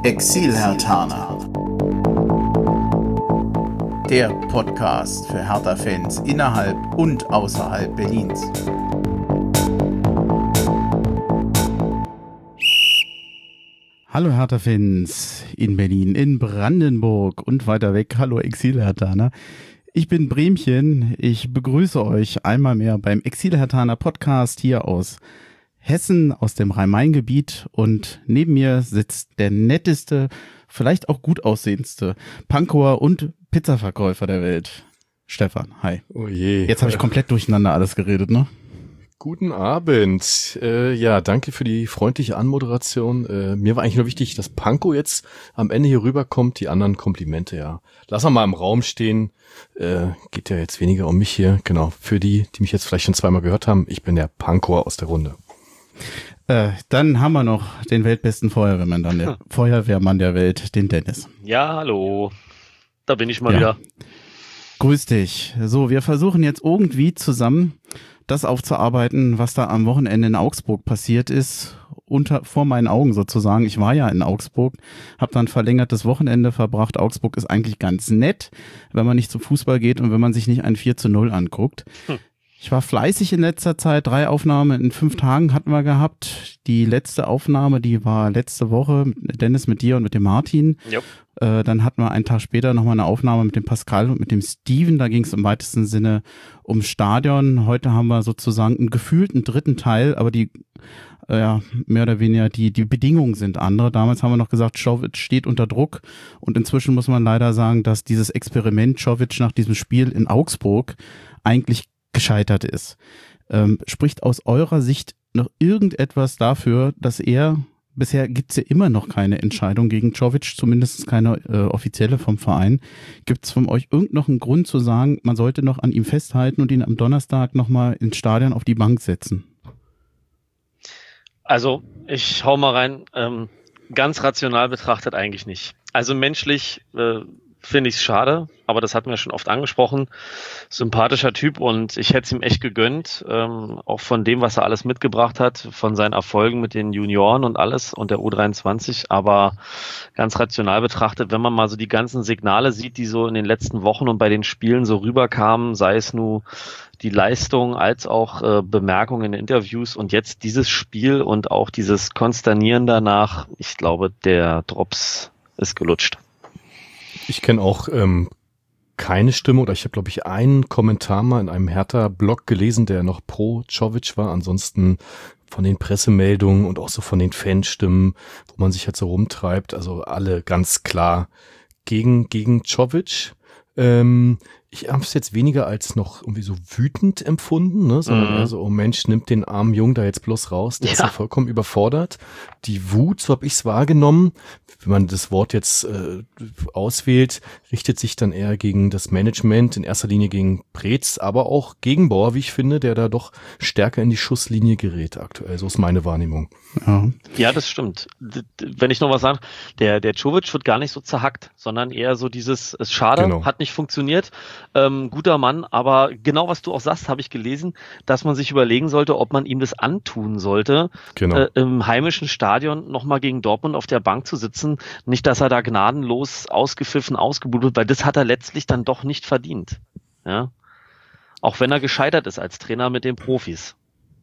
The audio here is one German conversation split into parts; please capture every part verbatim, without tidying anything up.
Exil-Herthaner. Der Podcast für Hertha-Fans innerhalb und außerhalb Berlins. Hallo Hertha-Fans in Berlin, in Brandenburg und weiter weg. Hallo Exil-Herthaner. Ich bin Bremchen. Ich begrüße euch einmal mehr beim Exil-Herthaner Podcast hier aus Hessen, aus dem Rhein-Main-Gebiet, und neben mir sitzt der netteste, vielleicht auch gut aussehendste Pankower und Pizzaverkäufer der Welt. Stefan, hi. Oh je. Jetzt habe ich komplett durcheinander alles geredet, ne? Guten Abend. Äh, ja, danke für die freundliche Anmoderation. Äh, mir war eigentlich nur wichtig, dass Panko jetzt am Ende hier rüberkommt. Die anderen Komplimente, ja. Lass mal im Raum stehen. Äh, geht ja jetzt weniger um mich hier. Genau, für die, die mich jetzt vielleicht schon zweimal gehört haben, ich bin der Pankower aus der Runde. Äh, dann haben wir noch den weltbesten Feuerwehrmann, dann der Feuerwehrmann der Welt, den Dennis. Ja, hallo. Da bin ich mal ja. wieder. Grüß dich. So, wir versuchen jetzt irgendwie zusammen das aufzuarbeiten, was da am Wochenende in Augsburg passiert ist, unter vor meinen Augen sozusagen. Ich war ja in Augsburg, habe dann verlängertes Wochenende verbracht. Augsburg ist eigentlich ganz nett, wenn man nicht zum Fußball geht und wenn man sich nicht ein vier zu null anguckt. Hm. Ich war fleißig in letzter Zeit, drei Aufnahmen in fünf Tagen hatten wir gehabt. Die letzte Aufnahme, die war letzte Woche, Dennis, mit dir und mit dem Martin. Yep. Äh, dann hatten wir einen Tag später nochmal eine Aufnahme mit dem Pascal und mit dem Steven. Da ging es im weitesten Sinne ums Stadion. Heute haben wir sozusagen einen gefühlten dritten Teil, aber die äh, ja, mehr oder weniger die die Bedingungen sind andere. Damals haben wir noch gesagt, Czovic steht unter Druck, und inzwischen muss man leider sagen, dass dieses Experiment Czovic nach diesem Spiel in Augsburg eigentlich gescheitert ist. Ähm, spricht aus eurer Sicht noch irgendetwas dafür, dass er, bisher gibt es ja immer noch keine Entscheidung gegen Czovic, zumindest keine äh, offizielle vom Verein. Gibt es von euch irgend noch einen Grund zu sagen, man sollte noch an ihm festhalten und ihn am Donnerstag nochmal ins Stadion auf die Bank setzen? Also, ich hau mal rein, ähm, ganz rational betrachtet eigentlich nicht. Also menschlich äh, finde ich es schade, aber das hatten wir schon oft angesprochen. Sympathischer Typ, und ich hätte es ihm echt gegönnt, ähm, auch von dem, was er alles mitgebracht hat, von seinen Erfolgen mit den Junioren und alles und der U dreiundzwanzig, aber ganz rational betrachtet, wenn man mal so die ganzen Signale sieht, die so in den letzten Wochen und bei den Spielen so rüberkamen, sei es nur die Leistung als auch äh, Bemerkungen in Interviews und jetzt dieses Spiel und auch dieses Konsternieren danach, ich glaube, der Drops ist gelutscht. Ich kenne auch ähm, keine Stimme, oder ich habe, glaube ich, einen Kommentar mal in einem Hertha-Blog gelesen, der noch pro Czovic war. Ansonsten von den Pressemeldungen und auch so von den Fanstimmen, wo man sich halt so rumtreibt, also alle ganz klar gegen gegen Czovic. Ähm, ich habe es jetzt weniger als noch irgendwie so wütend empfunden, ne, sondern mhm. eher so, oh Mensch, nimmt den armen Jungen da jetzt bloß raus, der ja. ist ja vollkommen überfordert. Die Wut, so habe ich es wahrgenommen, wenn man das Wort jetzt äh, auswählt, richtet sich dann eher gegen das Management, in erster Linie gegen Preetz, aber auch gegen Bauer, wie ich finde, der da doch stärker in die Schusslinie gerät aktuell. So ist meine Wahrnehmung. Ja, ja, das stimmt. Wenn ich noch was sage, der der Czovic wird gar nicht so zerhackt, sondern eher so dieses, ist schade, genau. Hat nicht funktioniert, ähm, guter Mann, aber genau was du auch sagst, habe ich gelesen, dass man sich überlegen sollte, ob man ihm das antun sollte, genau. äh, im heimischen Stadion nochmal gegen Dortmund auf der Bank zu sitzen, nicht, dass er da gnadenlos ausgepfiffen, ausgebucht wird, weil das hat er letztlich dann doch nicht verdient. Ja, auch wenn er gescheitert ist als Trainer mit den Profis.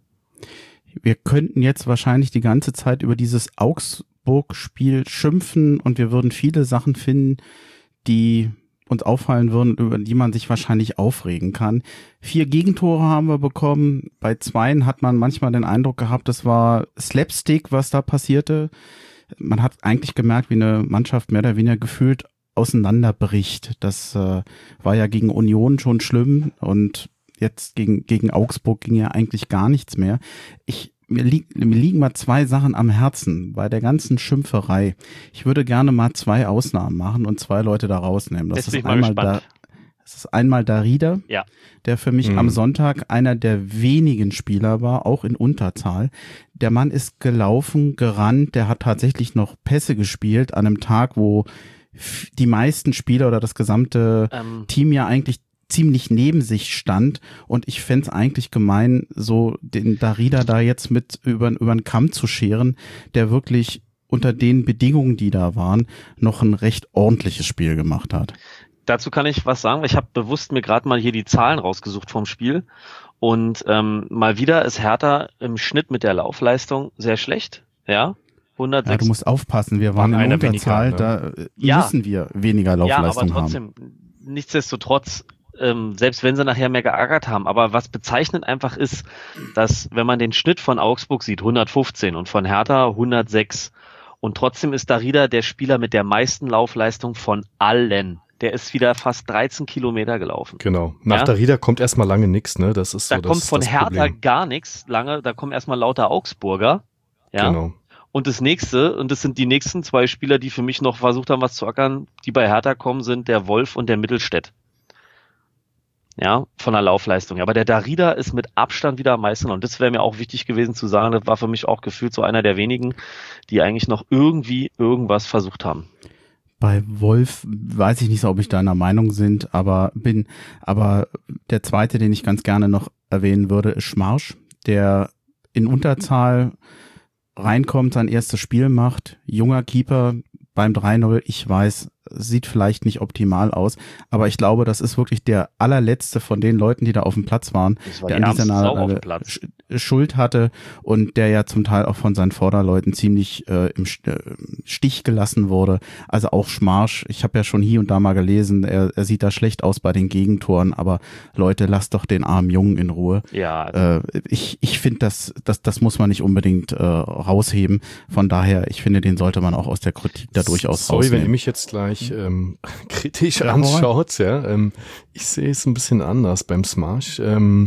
Wir könnten jetzt wahrscheinlich die ganze Zeit über dieses Augsburg-Spiel schimpfen und wir würden viele Sachen finden, die uns auffallen würden, über die man sich wahrscheinlich aufregen kann. Vier Gegentore haben wir bekommen. Bei zweien hat man manchmal den Eindruck gehabt, das war Slapstick, was da passierte. Man hat eigentlich gemerkt, wie eine Mannschaft mehr oder weniger gefühlt auseinanderbricht. Das äh, war ja gegen Union schon schlimm, und jetzt gegen gegen Augsburg ging ja eigentlich gar nichts mehr. Ich mir, li- mir liegen mal zwei Sachen am Herzen bei der ganzen Schimpferei. Ich würde gerne mal zwei Ausnahmen machen und zwei Leute da rausnehmen. Das Jetzt ist einmal da, das ist einmal Darida, ja. der für mich mhm. am Sonntag einer der wenigen Spieler war, auch in Unterzahl. Der Mann ist gelaufen, gerannt, der hat tatsächlich noch Pässe gespielt an einem Tag, wo die meisten Spieler oder das gesamte ähm. Team ja eigentlich ziemlich neben sich stand, und ich fänd's eigentlich gemein, so den Darida da jetzt mit über, über den Kamm zu scheren, der wirklich unter den Bedingungen, die da waren, noch ein recht ordentliches Spiel gemacht hat. Dazu kann ich was sagen. Ich habe bewusst mir gerade mal hier die Zahlen rausgesucht vom Spiel. Und ähm, mal wieder ist Hertha im Schnitt mit der Laufleistung sehr schlecht. Ja, hundertsechs. Ja, du musst aufpassen, wir waren in Unterzahl, weniger, ne? Da ja. müssen wir weniger Laufleistung haben. Ja, aber trotzdem, haben. nichtsdestotrotz, ähm, selbst wenn sie nachher mehr geärgert haben, aber was bezeichnend einfach ist, dass wenn man den Schnitt von Augsburg sieht, hundertfünfzehn und von Hertha hundertsechs und trotzdem ist Darida der Spieler mit der meisten Laufleistung von allen. Der ist wieder fast dreizehn Kilometer gelaufen. Genau. Nach ja? Darida kommt erstmal lange nichts, ne? Das ist so da das, kommt von das Hertha Problem. gar nichts lange, da kommen erstmal lauter Augsburger. Ja. Genau. Und das nächste, und das sind die nächsten zwei Spieler, die für mich noch versucht haben, was zu ackern, die bei Hertha kommen, sind der Wolf und der Mittelstädt. Ja, von der Laufleistung. Aber der Darida ist mit Abstand wieder am meisten. Und das wäre mir auch wichtig gewesen zu sagen, das war für mich auch gefühlt so einer der wenigen, die eigentlich noch irgendwie irgendwas versucht haben. Bei Wolf weiß ich nicht so, ob ich deiner Meinung sind, aber bin, aber der zweite, den ich ganz gerne noch erwähnen würde, ist Schmarsch, der in Unterzahl reinkommt, sein erstes Spiel macht, junger Keeper beim drei null, ich weiß, sieht vielleicht nicht optimal aus, aber ich glaube, das ist wirklich der allerletzte von den Leuten, die da auf dem Platz waren, war der an dieser Platz. Schuld hatte und der ja zum Teil auch von seinen Vorderleuten ziemlich äh, im Stich gelassen wurde. Also auch Schmarsch, ich habe ja schon hier und da mal gelesen, er, er sieht da schlecht aus bei den Gegentoren, aber Leute, lasst doch den armen Jungen in Ruhe. Ja. Äh, ich ich finde, das, das, das muss man nicht unbedingt äh, rausheben. Von daher, ich finde, den sollte man auch aus der Kritik da durchaus Sorry, rausnehmen. Wenn ihr mich jetzt gleich ähm, kritisch ja, anschaut, ja, ähm, ich sehe es ein bisschen anders beim Smash. Ähm,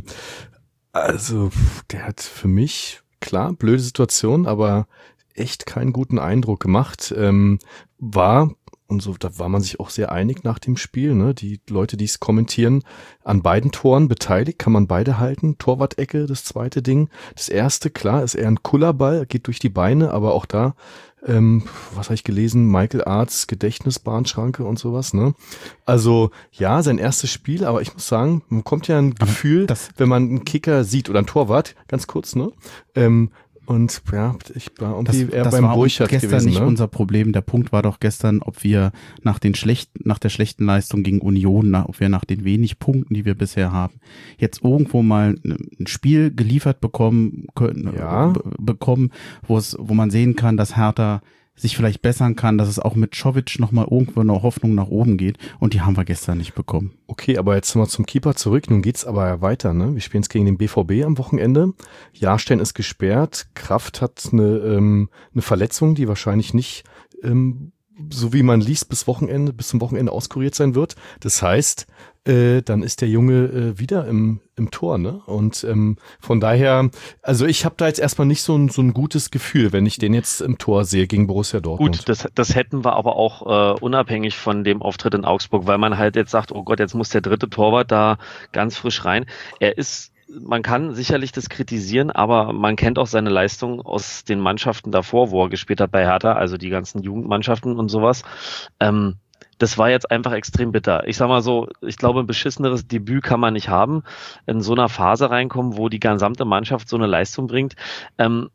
also, der hat für mich, klar, blöde Situation, aber echt keinen guten Eindruck gemacht. Ähm, war, und so, da war man sich auch sehr einig nach dem Spiel, ne? Die Leute, die es kommentieren, an beiden Toren beteiligt, kann man beide halten. Torwart-Ecke, das zweite Ding. Das erste, klar, ist eher ein Kullerball, geht durch die Beine, aber auch da, ähm, was habe ich gelesen? Michael Arts Gedächtnisbahnschranke und sowas, ne? Also, ja, sein erstes Spiel, aber ich muss sagen, man kommt ja ein Gefühl, das, wenn man einen Kicker sieht oder einen Torwart, ganz kurz, ne? Ähm, Und ja, ich war irgendwie das, eher das beim war Burchard gestern gewesen. Nicht ne? unser Problem. Der Punkt war doch gestern, ob wir nach den schlechten, nach der schlechten Leistung gegen Union, nach, ob wir nach den wenig Punkten, die wir bisher haben, jetzt irgendwo mal ein Spiel geliefert bekommen können, ja. b- bekommen, wo es, wo man sehen kann, dass Hertha sich vielleicht bessern kann, dass es auch mit Czovic nochmal irgendwo eine Hoffnung nach oben geht. Und die haben wir gestern nicht bekommen. Okay, aber jetzt mal zum Keeper zurück. Nun geht's aber weiter, ne? Wir spielen es gegen den B V B am Wochenende. Jahrstein ist gesperrt. Kraft hat eine, ähm, eine Verletzung, die wahrscheinlich nicht, ähm, so wie man liest, bis Wochenende, bis zum Wochenende auskuriert sein wird. Das heißt, äh, dann ist der Junge äh, wieder im im Tor, ne? Und ähm, von daher, also ich habe da jetzt erstmal nicht so ein so ein gutes Gefühl, wenn ich den jetzt im Tor sehe gegen Borussia Dortmund. Gut, das das hätten wir aber auch äh, unabhängig von dem Auftritt in Augsburg, weil man halt jetzt sagt, oh Gott, jetzt muss der dritte Torwart da ganz frisch rein. Er ist Man kann sicherlich das kritisieren, aber man kennt auch seine Leistung aus den Mannschaften davor, wo er gespielt hat bei Hertha, also die ganzen Jugendmannschaften und sowas. Ähm, das war jetzt einfach extrem bitter. Ich sag mal so, ich glaube, ein beschisseneres Debüt kann man nicht haben, in so einer Phase reinkommen, wo die gesamte Mannschaft so eine Leistung bringt. Ähm,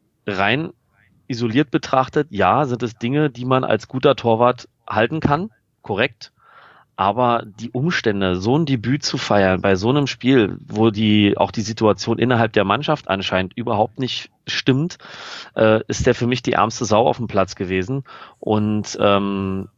rein isoliert betrachtet, ja, sind es Dinge, die man als guter Torwart halten kann, korrekt. Aber die Umstände, so ein Debüt zu feiern bei so einem Spiel, wo die auch die Situation innerhalb der Mannschaft anscheinend überhaupt nicht stimmt, äh, ist der für mich die ärmste Sau auf dem Platz gewesen. Und ähm,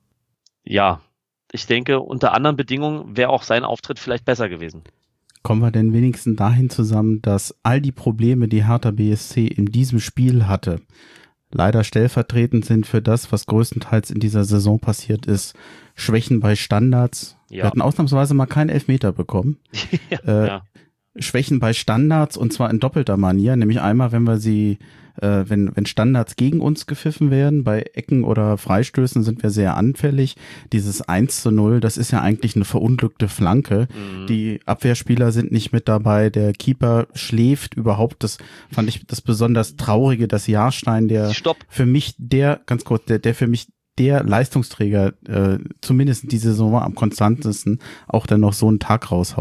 ja, ich denke, unter anderen Bedingungen wäre auch sein Auftritt vielleicht besser gewesen. Kommen wir denn wenigstens dahin zusammen, dass all die Probleme, die Hertha B S C in diesem Spiel hatte, leider stellvertretend sind für das, was größtenteils in dieser Saison passiert ist. Schwächen bei Standards. Ja. Wir hatten ausnahmsweise mal keinen Elfmeter bekommen. ja, äh, ja. Schwächen bei Standards und zwar in doppelter Manier, nämlich einmal, wenn wir sie, äh, wenn wenn Standards gegen uns gepfiffen werden, bei Ecken oder Freistößen sind wir sehr anfällig. Dieses eins zu null, das ist ja eigentlich eine verunglückte Flanke. Mhm. Die Abwehrspieler sind nicht mit dabei, der Keeper schläft überhaupt. Das fand ich das besonders Traurige, dass Jahrstein, der Stopp. für mich der, ganz kurz, der, der für mich der Leistungsträger, äh, zumindest diese Saison am konstantesten, auch dann noch so einen Tag raushaut.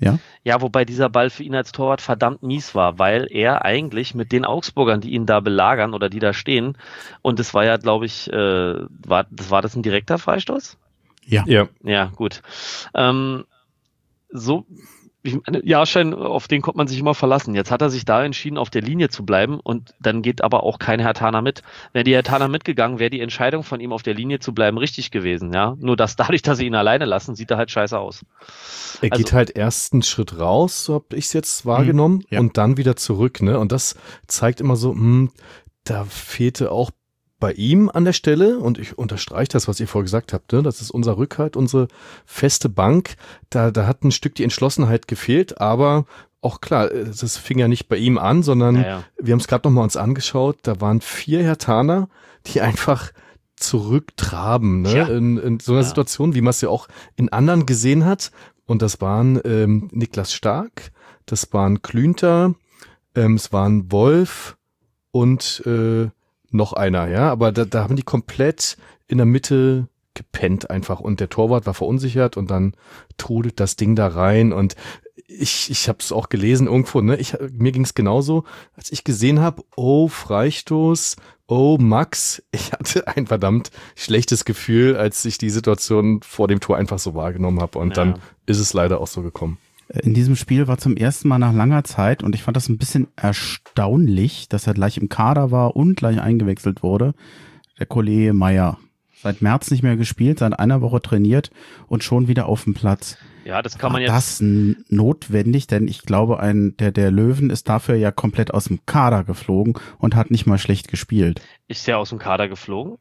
Ja? Ja, wobei dieser Ball für ihn als Torwart verdammt mies war, weil er eigentlich mit den Augsburgern, die ihn da belagern oder die da stehen, und das war ja, glaube ich, äh, war, das war das ein direkter Freistoß? Ja. Ja. Ja, gut. Ähm, so, ich meine, Jahrstein, auf den konnte man sich immer verlassen. Jetzt hat er sich da entschieden, auf der Linie zu bleiben und dann geht aber auch kein Hertaner mit. Wäre die Hertaner mitgegangen, wäre die Entscheidung von ihm auf der Linie zu bleiben richtig gewesen, ja. Nur dass dadurch, dass sie ihn alleine lassen, sieht er halt scheiße aus. Er Also- geht halt erst einen Schritt raus, so habe ich es jetzt wahrgenommen, ja. und dann wieder zurück, ne? Und das zeigt immer so, hm, da fehlte auch bei ihm an der Stelle, und ich unterstreiche das, was ihr vorher gesagt habt, ne? Das ist unser Rückhalt, unsere feste Bank. Da, da hat ein Stück die Entschlossenheit gefehlt, aber auch klar, das fing ja nicht bei ihm an, sondern Ja, ja. wir haben es gerade nochmal uns angeschaut, da waren vier Hertaner, die einfach zurücktraben, ne? Tja. In, in so einer Ja. Situation, wie man es ja auch in anderen gesehen hat. Und das waren ähm, Niklas Stark, das waren Klünter, ähm, es waren Wolf und äh, noch einer, ja. Aber da, da haben die komplett in der Mitte gepennt einfach. Und der Torwart war verunsichert und dann trudelt das Ding da rein. Und ich, ich habe es auch gelesen irgendwo, ne? Ich, mir ging es genauso, als ich gesehen habe, oh, Freistoß, oh, Max. Ich hatte ein verdammt schlechtes Gefühl, als ich die Situation vor dem Tor einfach so wahrgenommen habe. Und Ja. dann ist es leider auch so gekommen. In diesem Spiel war zum ersten Mal nach langer Zeit, und ich fand das ein bisschen erstaunlich, dass er gleich im Kader war und gleich eingewechselt wurde, der Kollege Meier. Seit März nicht mehr gespielt, seit einer Woche trainiert und schon wieder auf dem Platz. Ja, das kann War man jetzt. das n- notwendig? Denn ich glaube, ein der, der Löwen ist dafür ja komplett aus dem Kader geflogen und hat nicht mal schlecht gespielt. Ist der aus dem Kader geflogen?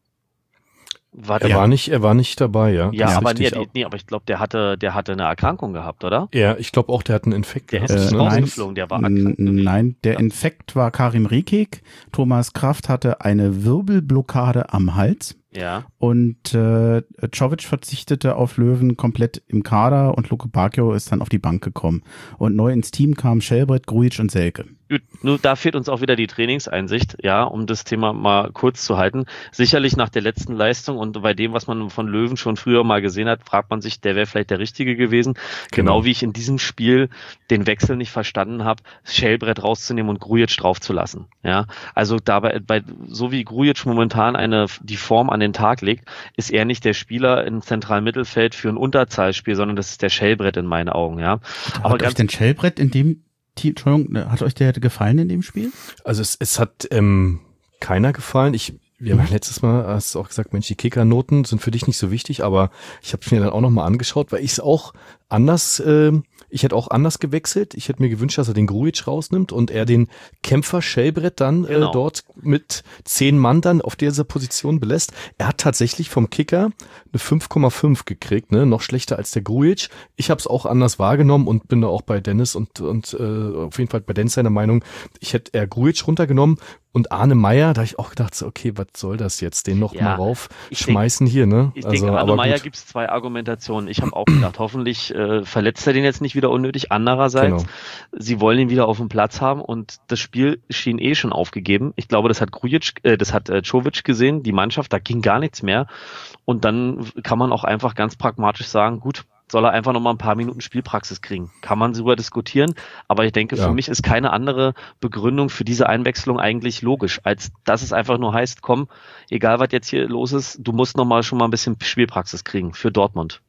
War Er der, war nicht, er war nicht dabei, ja. ja, Das ist aber nee, richtig. nee, nee, aber ich glaube, der hatte, der hatte eine Erkrankung gehabt, oder? Ja, ich glaube auch, der hat einen Infekt Der gehabt. ist nicht Äh, ne? nein. rausgeflogen, der war N- erkrankt gewesen. Nein, der Ja. Infekt war Karim Rekik. Thomas Kraft hatte eine Wirbelblockade am Hals. Ja. Und äh, Czovic verzichtete auf Löwen komplett im Kader und Luke Bacchio ist dann auf die Bank gekommen. Und neu ins Team kamen Schelbrett, Grujic und Selke. Gut, nur da fehlt uns auch wieder die Trainingseinsicht, ja, um das Thema mal kurz zu halten. Sicherlich nach der letzten Leistung und bei dem, was man von Löwen schon früher mal gesehen hat, fragt man sich, der wäre vielleicht der Richtige gewesen. Genau, Genau. wie ich in diesem Spiel den Wechsel nicht verstanden habe, Schelbrett rauszunehmen und Grujic draufzulassen. Ja, also dabei, bei, so wie Grujic momentan eine, die Form an den Tag legt, ist er nicht der Spieler im zentralen Mittelfeld für ein Unterzahlspiel, sondern das ist der Schelbrett in meinen Augen, ja. Aber Hat euch ganz, denn Schelbrett in dem Team, Entschuldigung, hat euch der gefallen in dem Spiel? Also es, es hat ähm, keiner gefallen. Ich, wir haben ja letztes Mal, hast du auch gesagt, Mensch, die Kickernoten sind für dich nicht so wichtig, aber ich habe es mir dann auch nochmal angeschaut, weil ich es auch anders, ähm, ich hätte auch anders gewechselt. Ich hätte mir gewünscht, dass er den Grujic rausnimmt und er den Kämpfer Schelbrett dann Genau. äh, dort mit zehn Mann dann auf dieser Position belässt. Er hat tatsächlich vom Kicker eine fünf Komma fünf gekriegt, ne, noch schlechter als der Grujic. Ich habe es auch anders wahrgenommen und bin da auch bei Dennis und und äh, auf jeden Fall bei Dennis seiner Meinung. Ich hätte eher Grujic runtergenommen und Arne Meyer, da habe ich auch gedacht, so, okay, was soll das jetzt, den noch Ja, mal rauf ich schmeißen hier, ne? Ich Also, denke, Arne aber Meyer gut. gibt es zwei Argumentationen. Ich habe auch gedacht, hoffentlich äh, verletzt er den jetzt nicht wieder unnötig. Andererseits, Genau. sie wollen ihn wieder auf dem Platz haben und das Spiel schien eh schon aufgegeben. Ich glaube, das hat Grujic, äh, das hat äh, Czovic gesehen, die Mannschaft, da ging gar nichts mehr. Und dann kann man auch einfach ganz pragmatisch sagen, gut, soll er einfach noch mal ein paar Minuten Spielpraxis kriegen. Kann man darüber diskutieren, aber ich denke, Ja. für mich ist keine andere Begründung für diese Einwechslung eigentlich logisch, als dass es einfach nur heißt, komm, egal was jetzt hier los ist, du musst noch mal schon mal ein bisschen Spielpraxis kriegen für Dortmund.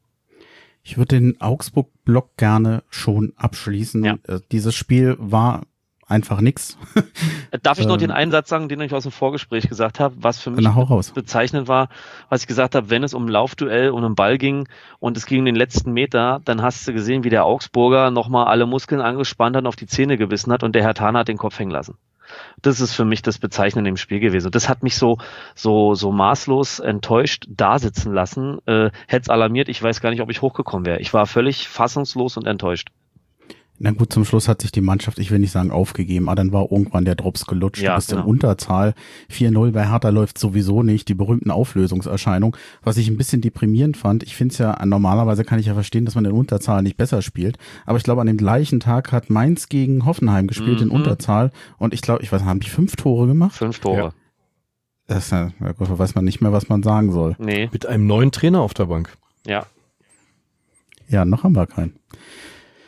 Ich würde den Augsburg-Block gerne schon abschließen. Ja. Äh, Dieses Spiel war einfach nix. Darf ich noch Ähm, den einen Satz sagen, den ich aus dem Vorgespräch gesagt habe, was für mich Na, hau raus. bezeichnend war, was ich gesagt habe, wenn es um ein Laufduell und um Ball ging und es ging um den letzten Meter, dann hast du gesehen, wie der Augsburger nochmal alle Muskeln angespannt hat und auf die Zähne gebissen hat und der Herr Thaner hat den Kopf hängen lassen. Das ist für mich das Bezeichnende im Spiel gewesen. Und das hat mich so, so, so maßlos enttäuscht da sitzen lassen. Äh, hätte es alarmiert, ich weiß gar nicht, ob ich hochgekommen wäre. Ich war völlig fassungslos und enttäuscht. Na gut, zum Schluss hat sich die Mannschaft, ich will nicht sagen aufgegeben, aber dann war irgendwann der Drops gelutscht. Ja, du bist genau. in Unterzahl. vier null bei Hertha läuft sowieso nicht. Die berühmten Auflösungserscheinungen. Was ich ein bisschen deprimierend fand, ich finde es ja, normalerweise kann ich ja verstehen, dass man in Unterzahl nicht besser spielt. Aber ich glaube, an dem gleichen Tag hat Mainz gegen Hoffenheim gespielt in Mhm. Unterzahl. Und ich glaube, ich weiß, haben die fünf Tore gemacht? Fünf Tore. Ja. Das ist ja, ja gut, weiß man nicht mehr, was man sagen soll. Nee, Mit einem neuen Trainer auf der Bank. ja. Ja, noch haben wir keinen.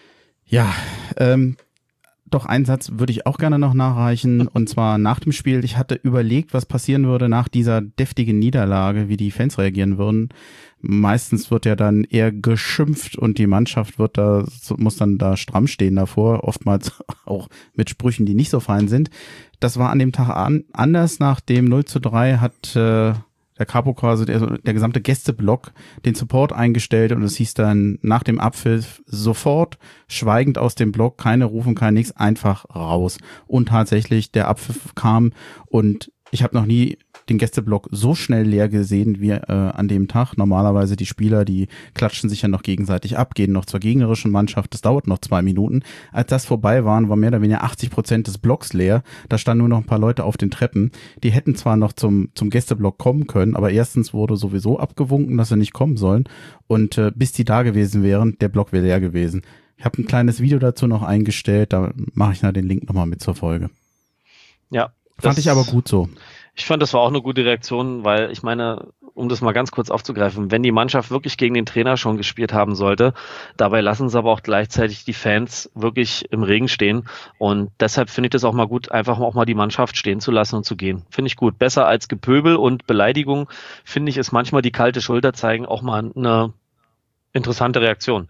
Ja, ähm, doch einen Satz würde ich auch gerne noch nachreichen, und zwar nach dem Spiel. Ich hatte überlegt, was passieren würde nach dieser deftigen Niederlage, wie die Fans reagieren würden. Meistens wird ja dann eher geschimpft und die Mannschaft wird da, muss dann da stramm stehen davor, oftmals auch mit Sprüchen, die nicht so fein sind. Das war an dem Tag an, anders. Nach dem null zu drei hat äh, der Capo quasi, der, der gesamte Gästeblock, den Support eingestellt, und es hieß dann nach dem Abpfiff sofort schweigend aus dem Block, keine Rufen, kein nix, einfach raus. Und tatsächlich, der Abpfiff kam, und ich habe noch nie den Gästeblock so schnell leer gesehen wie äh, an dem Tag. Normalerweise die Spieler, die klatschen sich ja noch gegenseitig ab, gehen noch zur gegnerischen Mannschaft. Das dauert noch zwei Minuten. Als das vorbei waren, war mehr oder weniger achtzig Prozent des Blocks leer. Da standen nur noch ein paar Leute auf den Treppen. Die hätten zwar noch zum zum Gästeblock kommen können, aber erstens wurde sowieso abgewunken, dass sie nicht kommen sollen. Und äh, bis die da gewesen wären, der Block wäre leer gewesen. Ich habe ein kleines Video dazu noch eingestellt. Da mache ich na den Link nochmal mit zur Folge. Ja. Fand ich aber gut so. Ich fand, das war auch eine gute Reaktion, weil ich meine, um das mal ganz kurz aufzugreifen, wenn die Mannschaft wirklich gegen den Trainer schon gespielt haben sollte, dabei lassen sie aber auch gleichzeitig die Fans wirklich im Regen stehen, und deshalb finde ich das auch mal gut, einfach auch mal die Mannschaft stehen zu lassen und zu gehen. Finde ich gut. Besser als Gepöbel und Beleidigung, finde ich, ist manchmal die kalte Schulter zeigen auch mal eine interessante Reaktion.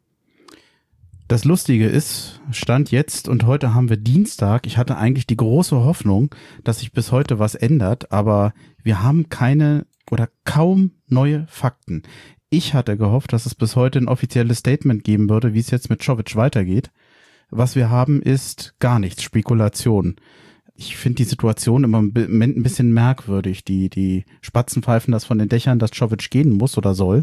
Das Lustige ist, Stand jetzt, und heute haben wir Dienstag, ich hatte eigentlich die große Hoffnung, dass sich bis heute was ändert, aber wir haben keine oder kaum neue Fakten. Ich hatte gehofft, dass es bis heute ein offizielles Statement geben würde, wie es jetzt mit Čović weitergeht. Was wir haben, ist gar nichts, Spekulation. Ich finde die Situation im Moment ein bisschen merkwürdig. Die, die Spatzen pfeifen das von den Dächern, dass Čović gehen muss oder soll,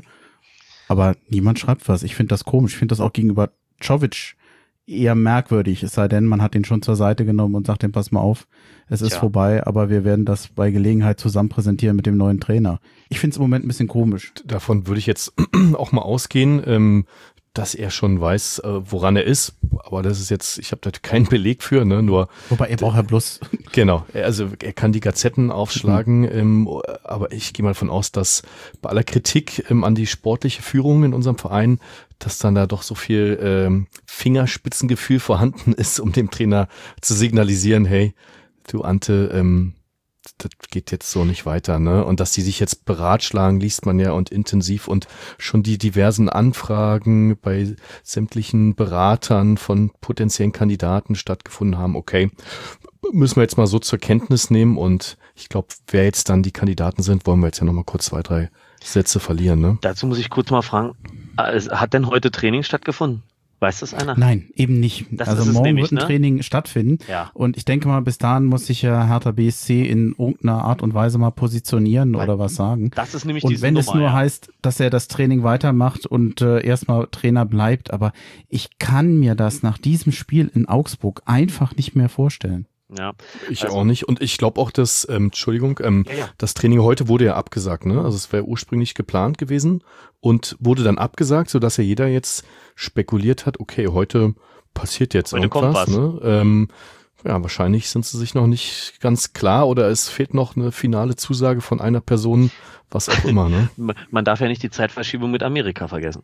aber niemand schreibt was. Ich finde das komisch. Ich finde das auch gegenüber Čović eher merkwürdig, es sei denn, man hat ihn schon zur Seite genommen und sagt ihm, pass mal auf, es ist Tja. vorbei, aber wir werden das bei Gelegenheit zusammen präsentieren mit dem neuen Trainer. Ich finde es im Moment ein bisschen komisch. Davon würde ich jetzt auch mal ausgehen, ähm, dass er schon weiß, äh, woran er ist, aber das ist jetzt, ich habe da keinen Beleg für, ne, nur. Wobei er braucht ja bloß. Genau, also er kann die Gazetten aufschlagen, mhm. ähm, aber ich gehe mal davon aus, dass bei aller Kritik ähm, an die sportliche Führung in unserem Verein, dass dann da doch so viel ähm, Fingerspitzengefühl vorhanden ist, um dem Trainer zu signalisieren, hey, du Ante, ähm, das geht jetzt so nicht weiter, ne? Und dass die sich jetzt beratschlagen, liest man ja, und intensiv, und schon die diversen Anfragen bei sämtlichen Beratern von potenziellen Kandidaten stattgefunden haben. Okay, müssen wir jetzt mal so zur Kenntnis nehmen, und ich glaube, wer jetzt dann die Kandidaten sind, wollen wir jetzt ja nochmal kurz zwei, drei Sätze verlieren, ne? Dazu muss ich kurz mal fragen, hat denn heute Training stattgefunden? Weiß das einer? Nein, eben nicht. Das also morgen nämlich, wird ein ne? Training stattfinden. Ja. Und ich denke mal, bis dahin muss sich ja Hertha B S C in irgendeiner Art und Weise mal positionieren Weil, oder was sagen. Das ist nämlich Und diese wenn Nummer, es nur ja. heißt, dass er das Training weitermacht und äh, erstmal Trainer bleibt, aber ich kann mir das nach diesem Spiel in Augsburg einfach nicht mehr vorstellen. Ja, ich also, auch nicht. Und ich glaube auch, dass, ähm, Entschuldigung, ähm, ja, ja. das Training heute wurde ja abgesagt, ne? Also es wäre ursprünglich geplant gewesen und wurde dann abgesagt, sodass ja jeder jetzt spekuliert hat, okay, heute passiert jetzt heute irgendwas, kommt was. ne? Ähm, ja, wahrscheinlich sind sie sich noch nicht ganz klar, oder es fehlt noch eine finale Zusage von einer Person, was auch immer, ne? Man darf ja nicht die Zeitverschiebung mit Amerika vergessen.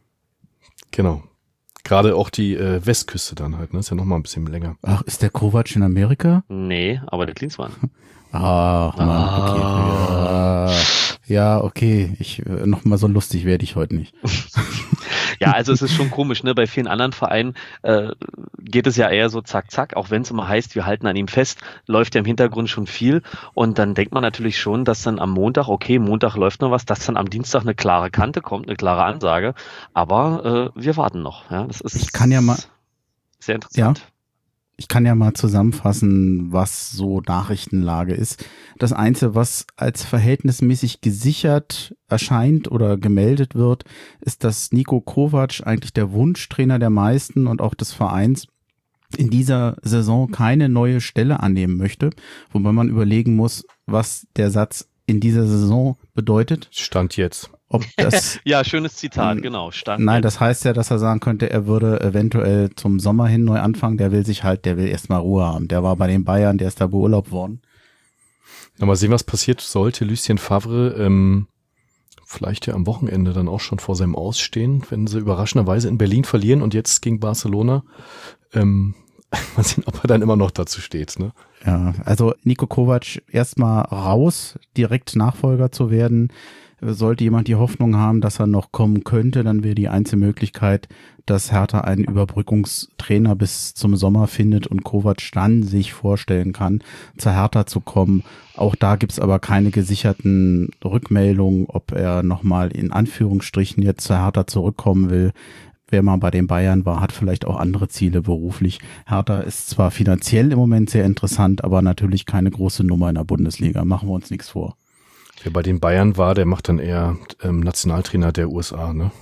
Genau. Gerade auch die äh, Westküste dann halt, ne? Ist ja noch mal ein bisschen länger. Ach, ist der Kovac in Amerika? Nee, aber der Klinsmann. Ach, Mann, ah. okay. Ja, ja, okay. Ich, noch mal so lustig werde ich heute nicht. Ja, also es ist schon komisch, ne? Bei vielen anderen Vereinen äh, geht es ja eher so zack, zack. Auch wenn es immer heißt, wir halten an ihm fest, läuft ja im Hintergrund schon viel. Und dann denkt man natürlich schon, dass dann am Montag, okay, Montag läuft noch was, dass dann am Dienstag eine klare Kante kommt, eine klare Ansage. Aber äh, wir warten noch. Ja, das ist ich kann ja mal sehr interessant. Ja. Ich kann ja mal zusammenfassen, was so Nachrichtenlage ist. Das Einzige, was als verhältnismäßig gesichert erscheint oder gemeldet wird, ist, dass Niko Kovac, eigentlich der Wunschtrainer der meisten und auch des Vereins, in dieser Saison keine neue Stelle annehmen möchte, wobei man überlegen muss, was der Satz in dieser Saison bedeutet. Stand jetzt. Ob das, ja, schönes Zitat, genau. Stand nein, jetzt. Das heißt ja, dass er sagen könnte, er würde eventuell zum Sommer hin neu anfangen. Der will sich halt, der will erstmal Ruhe haben. Der war bei den Bayern, der ist da beurlaubt worden. Na, mal sehen, was passiert sollte. Lucien Favre ähm, vielleicht ja am Wochenende dann auch schon vor seinem Ausstehen, wenn sie überraschenderweise in Berlin verlieren und jetzt gegen Barcelona. Ähm, mal sehen, ob er dann immer noch dazu steht, ne? Ja, also Niko Kovac erstmal raus, direkt Nachfolger zu werden. Sollte jemand die Hoffnung haben, dass er noch kommen könnte, dann wäre die einzige Möglichkeit, dass Hertha einen Überbrückungstrainer bis zum Sommer findet und Kovac dann sich vorstellen kann, zur Hertha zu kommen. Auch da gibt's aber keine gesicherten Rückmeldungen, ob er nochmal in Anführungsstrichen jetzt zur Hertha zurückkommen will. Wer mal bei den Bayern war, hat vielleicht auch andere Ziele beruflich. Hertha ist zwar finanziell im Moment sehr interessant, aber natürlich keine große Nummer in der Bundesliga. Machen wir uns nichts vor. Wer bei den Bayern war, der macht dann eher ähm, Nationaltrainer der U S A, ne?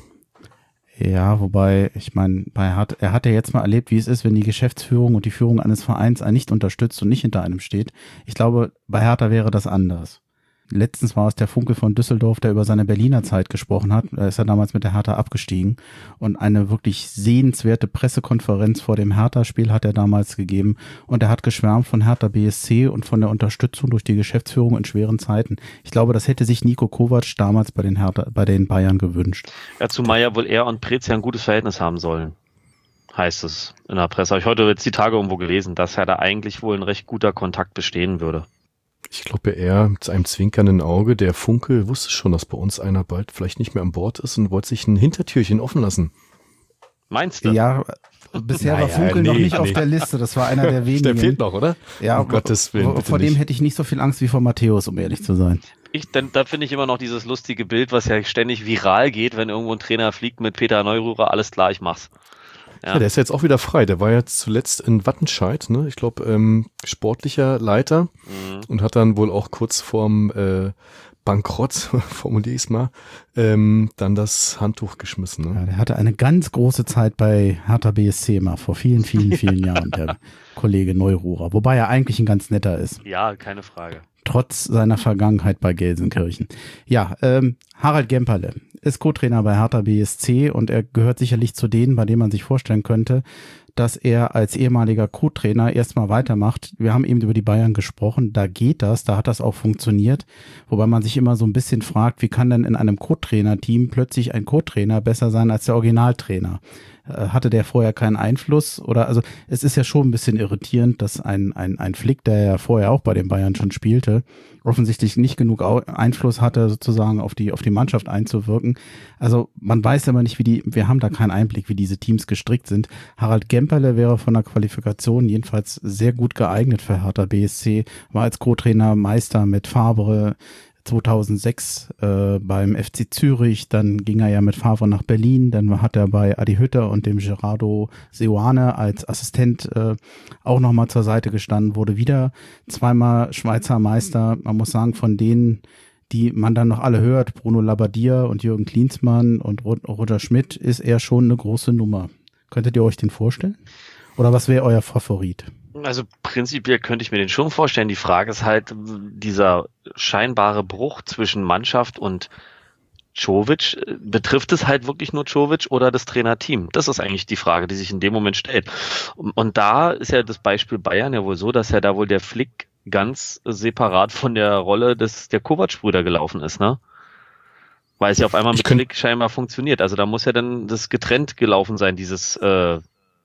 Ja, wobei, ich meine, bei hat, er hat ja jetzt mal erlebt, wie es ist, wenn die Geschäftsführung und die Führung eines Vereins einen nicht unterstützt und nicht hinter einem steht. Ich glaube, bei Hertha wäre das anders. Letztens war es der Funke von Düsseldorf, der über seine Berliner Zeit gesprochen hat. Da ist er damals mit der Hertha abgestiegen. Und eine wirklich sehenswerte Pressekonferenz vor dem Hertha-Spiel hat er damals gegeben. Und er hat geschwärmt von Hertha B S C und von der Unterstützung durch die Geschäftsführung in schweren Zeiten. Ich glaube, das hätte sich Niko Kovac damals bei den Hertha, bei den Bayern gewünscht. Ja, zumal ja wohl er und Preetz ja ein gutes Verhältnis haben sollen, heißt es in der Presse. Habe ich heute jetzt die Tage irgendwo gelesen, dass ja da eigentlich wohl ein recht guter Kontakt bestehen würde. Ich glaube, er mit einem zwinkernden Auge, der Funke, wusste schon, dass bei uns einer bald vielleicht nicht mehr an Bord ist und wollte sich ein Hintertürchen offen lassen. Meinst du? Ja, bisher naja, war Funkel nee, noch nicht nee. auf der Liste. Das war einer der wenigen. Der fehlt noch, oder? Ja, um Gottes Willen. Vor, vor dem nicht. hätte ich nicht so viel Angst wie vor Matthäus, um ehrlich zu sein. Ich, denn, da finde ich immer noch dieses lustige Bild, was ja ständig viral geht, wenn irgendwo ein Trainer fliegt mit Peter Neururer, alles klar, ich mach's. Ja. Ja, der ist jetzt auch wieder frei. Der war ja zuletzt in Wattenscheid, ne? Ich glaube, ähm, sportlicher Leiter Mhm. und hat dann wohl auch kurz vorm äh, Bankrott, formuliere ich es mal, ähm, dann das Handtuch geschmissen. Ne? Ja, der hatte eine ganz große Zeit bei Hertha B S C mal vor vielen, vielen, vielen Jahren, der Kollege Neururer. Wobei er eigentlich ein ganz netter ist. Ja, keine Frage. Trotz seiner Vergangenheit bei Gelsenkirchen. Ja, ähm, Harald Gemperle ist Co-Trainer bei Hertha B S C und er gehört sicherlich zu denen, bei denen man sich vorstellen könnte, dass er als ehemaliger Co-Trainer erstmal weitermacht. Wir haben eben über die Bayern gesprochen, da geht das, da hat das auch funktioniert, wobei man sich immer so ein bisschen fragt, wie kann denn in einem Co-Trainer-Team plötzlich ein Co-Trainer besser sein als der Originaltrainer? Hatte der vorher keinen Einfluss? Oder also es ist ja schon ein bisschen irritierend, dass ein, ein, ein Flick, der ja vorher auch bei den Bayern schon spielte, offensichtlich nicht genug Einfluss hatte, sozusagen auf die, auf die Mannschaft einzuwirken. Also man weiß aber nicht, wie die, wir haben da keinen Einblick, wie diese Teams gestrickt sind. Harald Gemperle wäre von der Qualifikation jedenfalls sehr gut geeignet für Hertha B S C, war als Co-Trainer Meister mit Favre zweitausendsechs äh, beim F C Zürich, dann ging er ja mit Favre nach Berlin, dann hat er bei Adi Hütter und dem Gerardo Seoane als Assistent äh, auch nochmal zur Seite gestanden, wurde wieder zweimal Schweizer Meister. Man muss sagen, von denen, die man dann noch alle hört, Bruno Labbadia und Jürgen Klinsmann und Roger Schmidt, ist er schon eine große Nummer. Könntet ihr euch den vorstellen? Oder was wäre euer Favorit? Also prinzipiell könnte ich mir den schon vorstellen. Die Frage ist halt, dieser scheinbare Bruch zwischen Mannschaft und Čović, betrifft es halt wirklich nur Čović oder das Trainerteam? Das ist eigentlich die Frage, die sich in dem Moment stellt. Und da ist ja das Beispiel Bayern ja wohl so, dass ja da wohl der Flick ganz separat von der Rolle des der Kovac-Brüder gelaufen ist, ne? Weil es ja auf einmal mit Flick scheinbar funktioniert. Also da muss ja dann das getrennt gelaufen sein, dieses äh,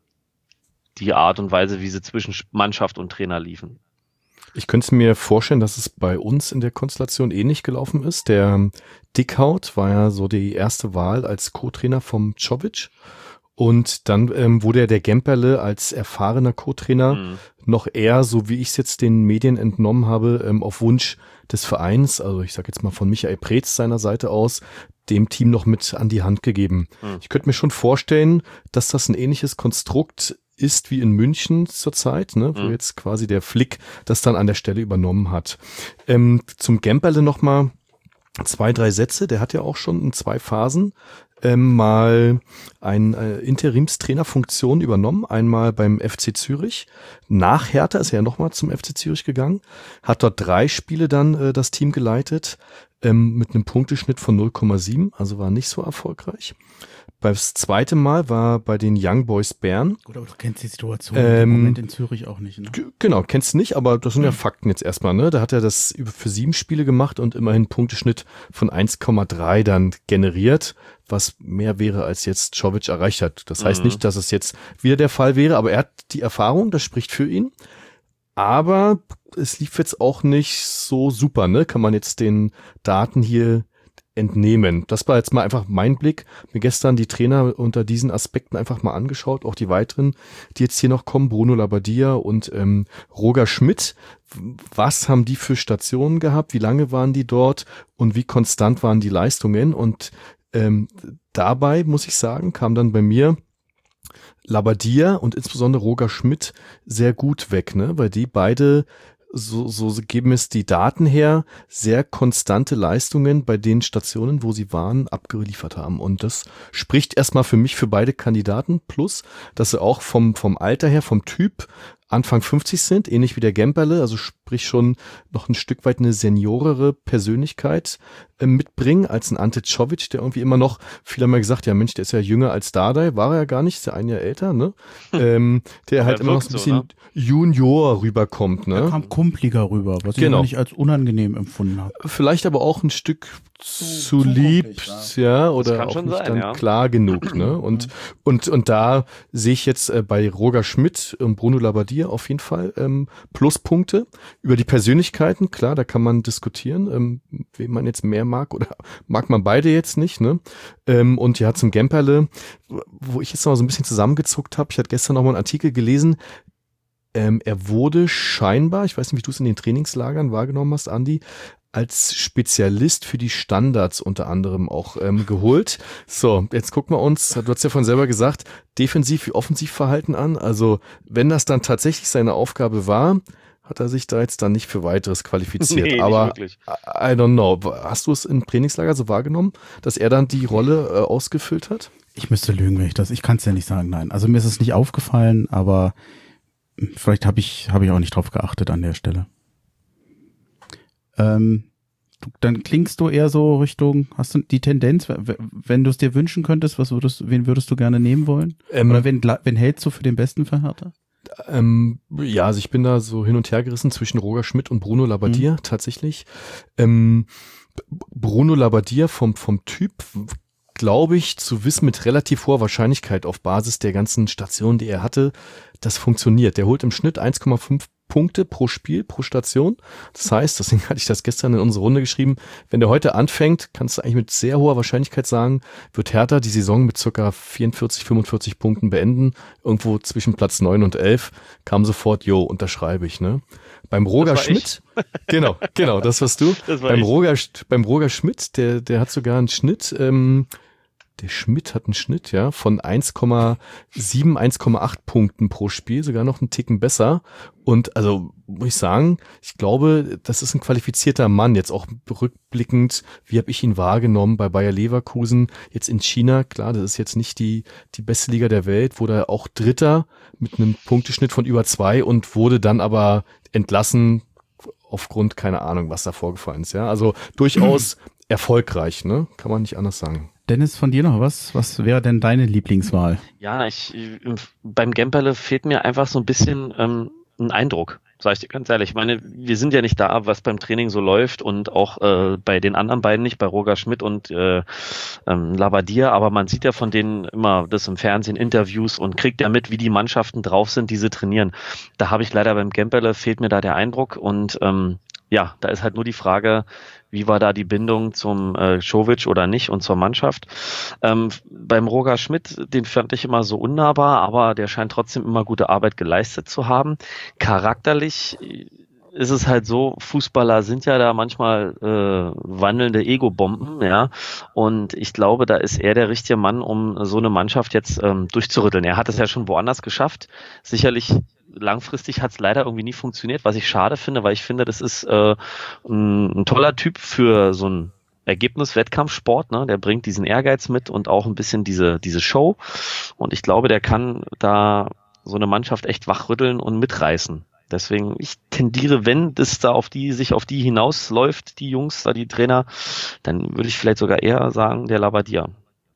die Art und Weise, wie sie zwischen Mannschaft und Trainer liefen. Ich könnte mir vorstellen, dass es bei uns in der Konstellation ähnlich gelaufen ist. Der Dickhaut war ja so die erste Wahl als Co-Trainer vom Čović. Und dann ähm, wurde ja der Gemperle als erfahrener Co-Trainer mhm. noch eher, so wie ich es jetzt den Medien entnommen habe, ähm, auf Wunsch des Vereins, also ich sage jetzt mal von Michael Preetz seiner Seite aus, dem Team noch mit an die Hand gegeben. Mhm. Ich könnte mir schon vorstellen, dass das ein ähnliches Konstrukt ist wie in München zurzeit, ne, wo mhm. jetzt quasi der Flick das dann an der Stelle übernommen hat. Ähm, zum Gemperle nochmal zwei, drei Sätze. Der hat ja auch schon in zwei Phasen ähm, mal eine äh, Interimstrainerfunktion übernommen. Einmal beim F C Zürich. Nach Hertha ist er ja nochmal zum F C Zürich gegangen. Hat dort drei Spiele dann äh, das Team geleitet ähm, mit einem Punkteschnitt von null Komma sieben. Also war nicht so erfolgreich. Das zweite Mal war bei den Young Boys Bern. Gut, aber du kennst die Situation Ähm, im Moment in Zürich auch nicht, ne? G- Genau, kennst du nicht, aber das sind ja Fakten jetzt erstmal, ne? Da hat er das über- für sieben Spiele gemacht und immerhin Punkteschnitt von eins Komma drei dann generiert, was mehr wäre, als jetzt Czovic erreicht hat. Das heißt Mhm. nicht, dass es jetzt wieder der Fall wäre, aber er hat die Erfahrung, das spricht für ihn. Aber es lief jetzt auch nicht so super, ne? Kann man jetzt den Daten hier entnehmen. Das war jetzt mal einfach mein Blick. Mir gestern die Trainer unter diesen Aspekten einfach mal angeschaut, auch die weiteren, die jetzt hier noch kommen, Bruno Labbadia und ähm, Roger Schmidt. Was haben die für Stationen gehabt? Wie lange waren die dort? Und wie konstant waren die Leistungen? Und ähm, dabei, muss ich sagen, kam dann bei mir Labbadia und insbesondere Roger Schmidt sehr gut weg, ne? Weil die beide, so, so geben es die Daten her, sehr konstante Leistungen bei den Stationen, wo sie waren, abgeliefert haben. Und das spricht erstmal für mich für beide Kandidaten, plus, dass sie auch vom, vom Alter her, vom Typ Anfang fünfzig sind, ähnlich wie der Gemperle, also sprich schon noch ein Stück weit eine seniorere Persönlichkeit äh, mitbringen als ein Ante Czovic, der irgendwie immer noch, viele haben ja gesagt, ja Mensch, der ist ja jünger als Dardai, war er ja gar nicht, ist ja ein Jahr älter, ne? ähm, der halt der immer noch so ein wirkt bisschen so, ne? Junior rüberkommt, Er ne? kam kumpliger rüber, was ich Genau. immer nicht als unangenehm empfunden habe. Vielleicht aber auch ein Stück zu, zu lieb, kumpelig, ja, oder kann auch schon nicht sein, dann ja. klar genug, ne? Und, und, und da sehe ich jetzt äh, bei Roger Schmidt und Bruno Labbadia auf jeden Fall ähm, Pluspunkte. Über die Persönlichkeiten, klar, da kann man diskutieren, ähm, wen man jetzt mehr mag oder mag man beide jetzt nicht, ne? Ähm, und ja, zum Gemperle, wo ich jetzt noch so ein bisschen zusammengezuckt habe, ich hatte gestern noch mal einen Artikel gelesen, ähm, er wurde scheinbar, ich weiß nicht, wie du es in den Trainingslagern wahrgenommen hast, Andi, als Spezialist für die Standards unter anderem auch ähm, geholt. So, jetzt gucken wir uns, du hast ja von selber gesagt, defensiv wie offensiv Verhalten an. Also wenn das dann tatsächlich seine Aufgabe war, hat er sich da jetzt dann nicht für weiteres qualifiziert. Nee, nicht Aber wirklich. I don't know. Hast du es im Trainingslager so wahrgenommen, dass er dann die Rolle äh, ausgefüllt hat? Ich müsste lügen, wenn ich das, ich kann es ja nicht sagen, nein. Also mir ist es nicht aufgefallen, aber vielleicht habe ich, habe ich auch nicht drauf geachtet an der Stelle. Ähm, du, dann klingst du eher so Richtung, hast du die Tendenz, w- wenn du es dir wünschen könntest, was würdest, wen würdest du gerne nehmen wollen? Ähm, Oder wen, gla- wen hältst du für den besten für Hertha? Ähm, ja, also ich bin da so hin und her gerissen zwischen Roger Schmidt und Bruno Labbadia tatsächlich. Ähm, Bruno Labbadia vom, vom Typ, glaube ich, zu wissen mit relativ hoher Wahrscheinlichkeit auf Basis der ganzen Stationen, die er hatte, das funktioniert. Der holt im Schnitt eins Komma fünf Punkte pro Spiel, pro Station. Das heißt, deswegen hatte ich das gestern in unsere Runde geschrieben, wenn der heute anfängt, kannst du eigentlich mit sehr hoher Wahrscheinlichkeit sagen, wird Hertha die Saison mit circa vierundvierzig, fünfundvierzig Punkten beenden. Irgendwo zwischen Platz neun und elf kam sofort, jo, unterschreibe ich, ne? Beim Roger Das war ich. Schmidt, genau, genau, das warst du. Das war beim ich. Roger, beim Roger Schmidt, der, der hat sogar einen Schnitt, ähm, der Schmidt hat einen Schnitt, ja, von eins Komma sieben, eins Komma acht Punkten pro Spiel, sogar noch einen Ticken besser. Und also muss ich sagen, ich glaube, das ist ein qualifizierter Mann, jetzt auch rückblickend, wie habe ich ihn wahrgenommen bei Bayer Leverkusen, jetzt in China, klar, das ist jetzt nicht die, die beste Liga der Welt, wurde er auch Dritter mit einem Punkteschnitt von über zwei und wurde dann aber entlassen aufgrund, keine Ahnung, was da vorgefallen ist, ja. Also durchaus erfolgreich, ne? Kann man nicht anders sagen. Dennis, von dir noch was? Was wäre denn deine Lieblingswahl? Ja, ich, beim Gemperle fehlt mir einfach so ein bisschen ähm, ein Eindruck, sage ich dir ganz ehrlich. Ich meine, wir sind ja nicht da, was beim Training so läuft und auch äh, bei den anderen beiden nicht, bei Roger Schmidt und äh, ähm, Labbadia, aber man sieht ja von denen immer das im Fernsehen, Interviews und kriegt ja mit, wie die Mannschaften drauf sind, die sie trainieren. Da habe ich leider beim Gemperle, fehlt mir da der Eindruck und ähm, ja, da ist halt nur die Frage, wie war da die Bindung zum äh, Czovic oder nicht und zur Mannschaft. Ähm, beim Roger Schmidt, den fand ich immer so unnahbar, aber der scheint trotzdem immer gute Arbeit geleistet zu haben. Charakterlich ist es halt so, Fußballer sind ja da manchmal äh, wandelnde Ego-Bomben, ja, und ich glaube, da ist er der richtige Mann, um so eine Mannschaft jetzt ähm, durchzurütteln. Er hat es ja schon woanders geschafft, sicherlich langfristig hat es leider irgendwie nie funktioniert, was ich schade finde, weil ich finde, das ist äh, ein, ein toller Typ für so ein Ergebnis-Wettkampfsport, ne? Der bringt diesen Ehrgeiz mit und auch ein bisschen diese diese Show und ich glaube, der kann da so eine Mannschaft echt wachrütteln und mitreißen. Deswegen, ich tendiere, wenn das da auf die, sich auf die hinausläuft, die Jungs, da die Trainer, dann würde ich vielleicht sogar eher sagen, der Labbadia.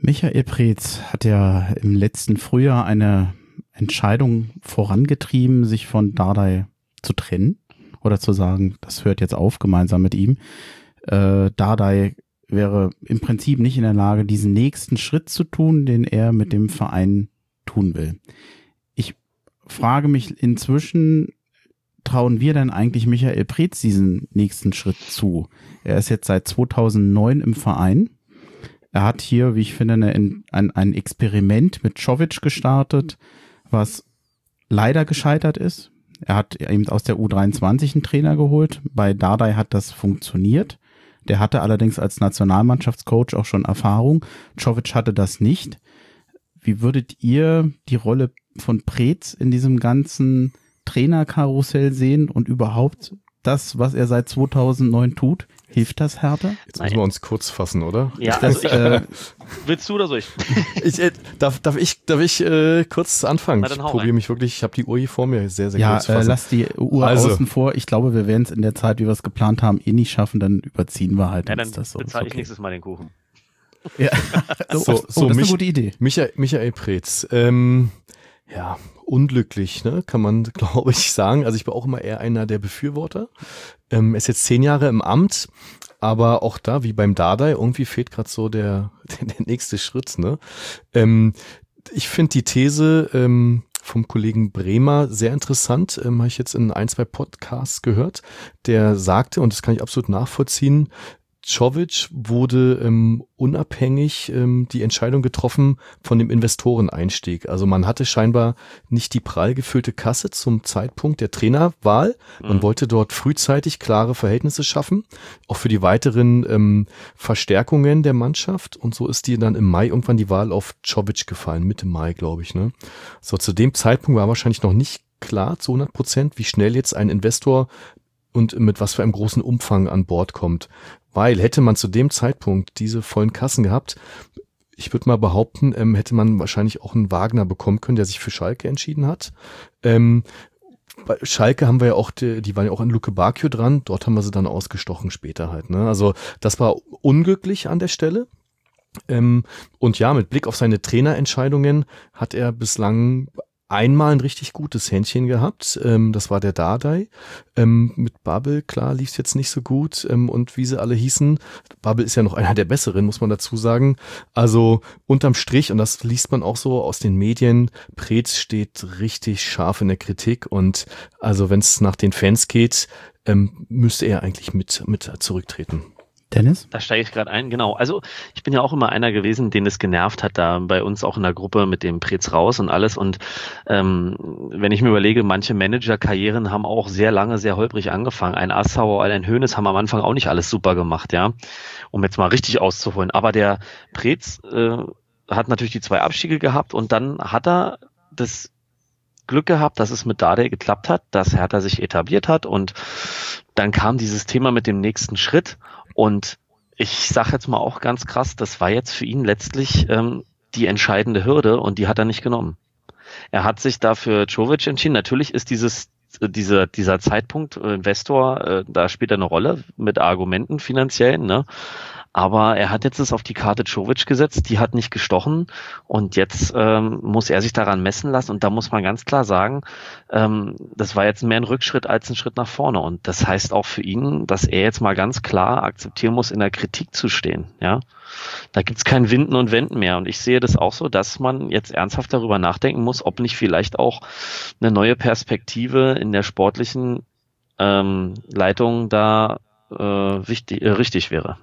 Michael Preetz hat ja im letzten Frühjahr eine Entscheidung vorangetrieben, sich von Dardai zu trennen oder zu sagen, das hört jetzt auf, gemeinsam mit ihm. Äh, Dardai wäre im Prinzip nicht in der Lage, diesen nächsten Schritt zu tun, den er mit dem Verein tun will. Ich frage mich inzwischen, trauen wir denn eigentlich Michael Preetz diesen nächsten Schritt zu? Er ist jetzt seit zweitausendneun im Verein. Er hat hier, wie ich finde, eine, ein, ein Experiment mit Čović gestartet, was leider gescheitert ist. Er hat eben aus der U dreiundzwanzig einen Trainer geholt. Bei Dardai hat das funktioniert. Der hatte allerdings als Nationalmannschaftscoach auch schon Erfahrung. Čović hatte das nicht. Wie würdet ihr die Rolle von Preetz in diesem ganzen Trainerkarussell sehen und überhaupt das, was er seit zweitausendneun tut? Hilft das Hertha? Jetzt müssen wir uns kurz fassen, oder? Ja, das, also ich, äh, willst du oder soll ich? ich äh, darf, darf ich, darf ich äh, kurz anfangen? Na, dann Ich hau probiere rein. mich wirklich, ich habe die Uhr hier vor mir, sehr, sehr ja, kurz äh, fassen. lass die Uhr Also. außen vor. Ich glaube, wir werden es in der Zeit, wie wir es geplant haben, eh nicht schaffen. Dann überziehen wir halt. Ja, dann dann ist das so. bezahle Ist ich okay. nächstes Mal den Kuchen. Ja. So, So, oh, so das ist mich- eine gute Idee. Michael, Michael Preetz, ähm, ja, unglücklich, ne, kann man, glaube ich, sagen. Also ich bin auch immer eher einer der Befürworter. Ähm, er ist jetzt zehn Jahre im Amt, aber auch da, wie beim Dardai, irgendwie fehlt gerade so der, der, der nächste Schritt, ne. Ähm, ich finde die These ähm, vom Kollegen Bremer sehr interessant, ähm, habe ich jetzt in ein, zwei Podcasts gehört, der sagte, und das kann ich absolut nachvollziehen, Čović wurde ähm, unabhängig ähm, die Entscheidung getroffen von dem Investoreneinstieg. Also man hatte scheinbar nicht die prall gefüllte Kasse zum Zeitpunkt der Trainerwahl. Man Mhm. wollte dort frühzeitig klare Verhältnisse schaffen, auch für die weiteren ähm, Verstärkungen der Mannschaft. Und so ist die dann im Mai irgendwann die Wahl auf Čović gefallen, Mitte Mai, glaube ich. Ne? So, zu dem Zeitpunkt war wahrscheinlich noch nicht klar zu hundert Prozent, wie schnell jetzt ein Investor und mit was für einem großen Umfang an Bord kommt. Weil hätte man zu dem Zeitpunkt diese vollen Kassen gehabt, ich würde mal behaupten, ähm, hätte man wahrscheinlich auch einen Wagner bekommen können, der sich für Schalke entschieden hat. Ähm, bei Schalke haben wir ja auch, die, die waren ja auch an Luke Bacchio dran, dort haben wir sie dann ausgestochen später halt. Ne? Also das war unglücklich an der Stelle. Ähm, und ja, mit Blick auf seine Trainerentscheidungen hat er bislang einmal ein richtig gutes Händchen gehabt, ähm, das war der Dardai. Ähm, mit Babel, klar, lief es jetzt nicht so gut ähm, und wie sie alle hießen, Babel ist ja noch einer der Besseren, muss man dazu sagen. Also unterm Strich, und das liest man auch so aus den Medien, Preetz steht richtig scharf in der Kritik und also wenn es nach den Fans geht, ähm, müsste er eigentlich mit, mit zurücktreten. Dennis? Da steige ich gerade ein, genau. Also ich bin ja auch immer einer gewesen, den es genervt hat, da bei uns auch in der Gruppe mit dem Preetz raus und alles. Und ähm, wenn ich mir überlege, manche Managerkarrieren haben auch sehr lange, sehr holprig angefangen. Ein Assauer, ein Hoeneß haben am Anfang auch nicht alles super gemacht, ja, um jetzt mal richtig auszuholen. Aber der Preetz äh, hat natürlich die zwei Abstiege gehabt und dann hat er das Glück gehabt, dass es mit Dardai geklappt hat, dass Hertha sich etabliert hat und dann kam dieses Thema mit dem nächsten Schritt und ich sage jetzt mal auch ganz krass, das war jetzt für ihn letztlich ähm, die entscheidende Hürde und die hat er nicht genommen. Er hat sich dafür Čović entschieden. Natürlich ist dieses dieser dieser Zeitpunkt äh, Investor, äh, da spielt er eine Rolle mit Argumenten finanziellen, ne? Aber er hat jetzt es auf die Karte Čović gesetzt, die hat nicht gestochen und jetzt ähm, muss er sich daran messen lassen und da muss man ganz klar sagen, ähm, das war jetzt mehr ein Rückschritt als ein Schritt nach vorne und das heißt auch für ihn, dass er jetzt mal ganz klar akzeptieren muss, in der Kritik zu stehen, ja. Da gibt's kein Winden und Wenden mehr und ich sehe das auch so, dass man jetzt ernsthaft darüber nachdenken muss, ob nicht vielleicht auch eine neue Perspektive in der sportlichen ähm, Leitung da äh, wichtig, äh, richtig wäre.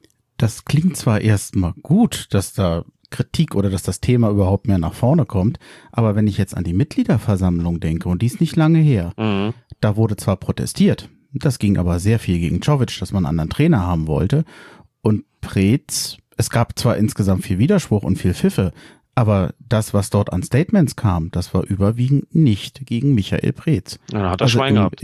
Das klingt zwar erstmal gut, dass da Kritik oder dass das Thema überhaupt mehr nach vorne kommt, aber wenn ich jetzt an die Mitgliederversammlung denke, und die ist nicht lange her, Mhm. da wurde zwar protestiert, das ging aber sehr viel gegen Čović, dass man einen anderen Trainer haben wollte, und Preetz, es gab zwar insgesamt viel Widerspruch und viel Pfiffe, aber das, was dort an Statements kam, das war überwiegend nicht gegen Michael Preetz. Ja, da hat er Also Schwein im- gehabt.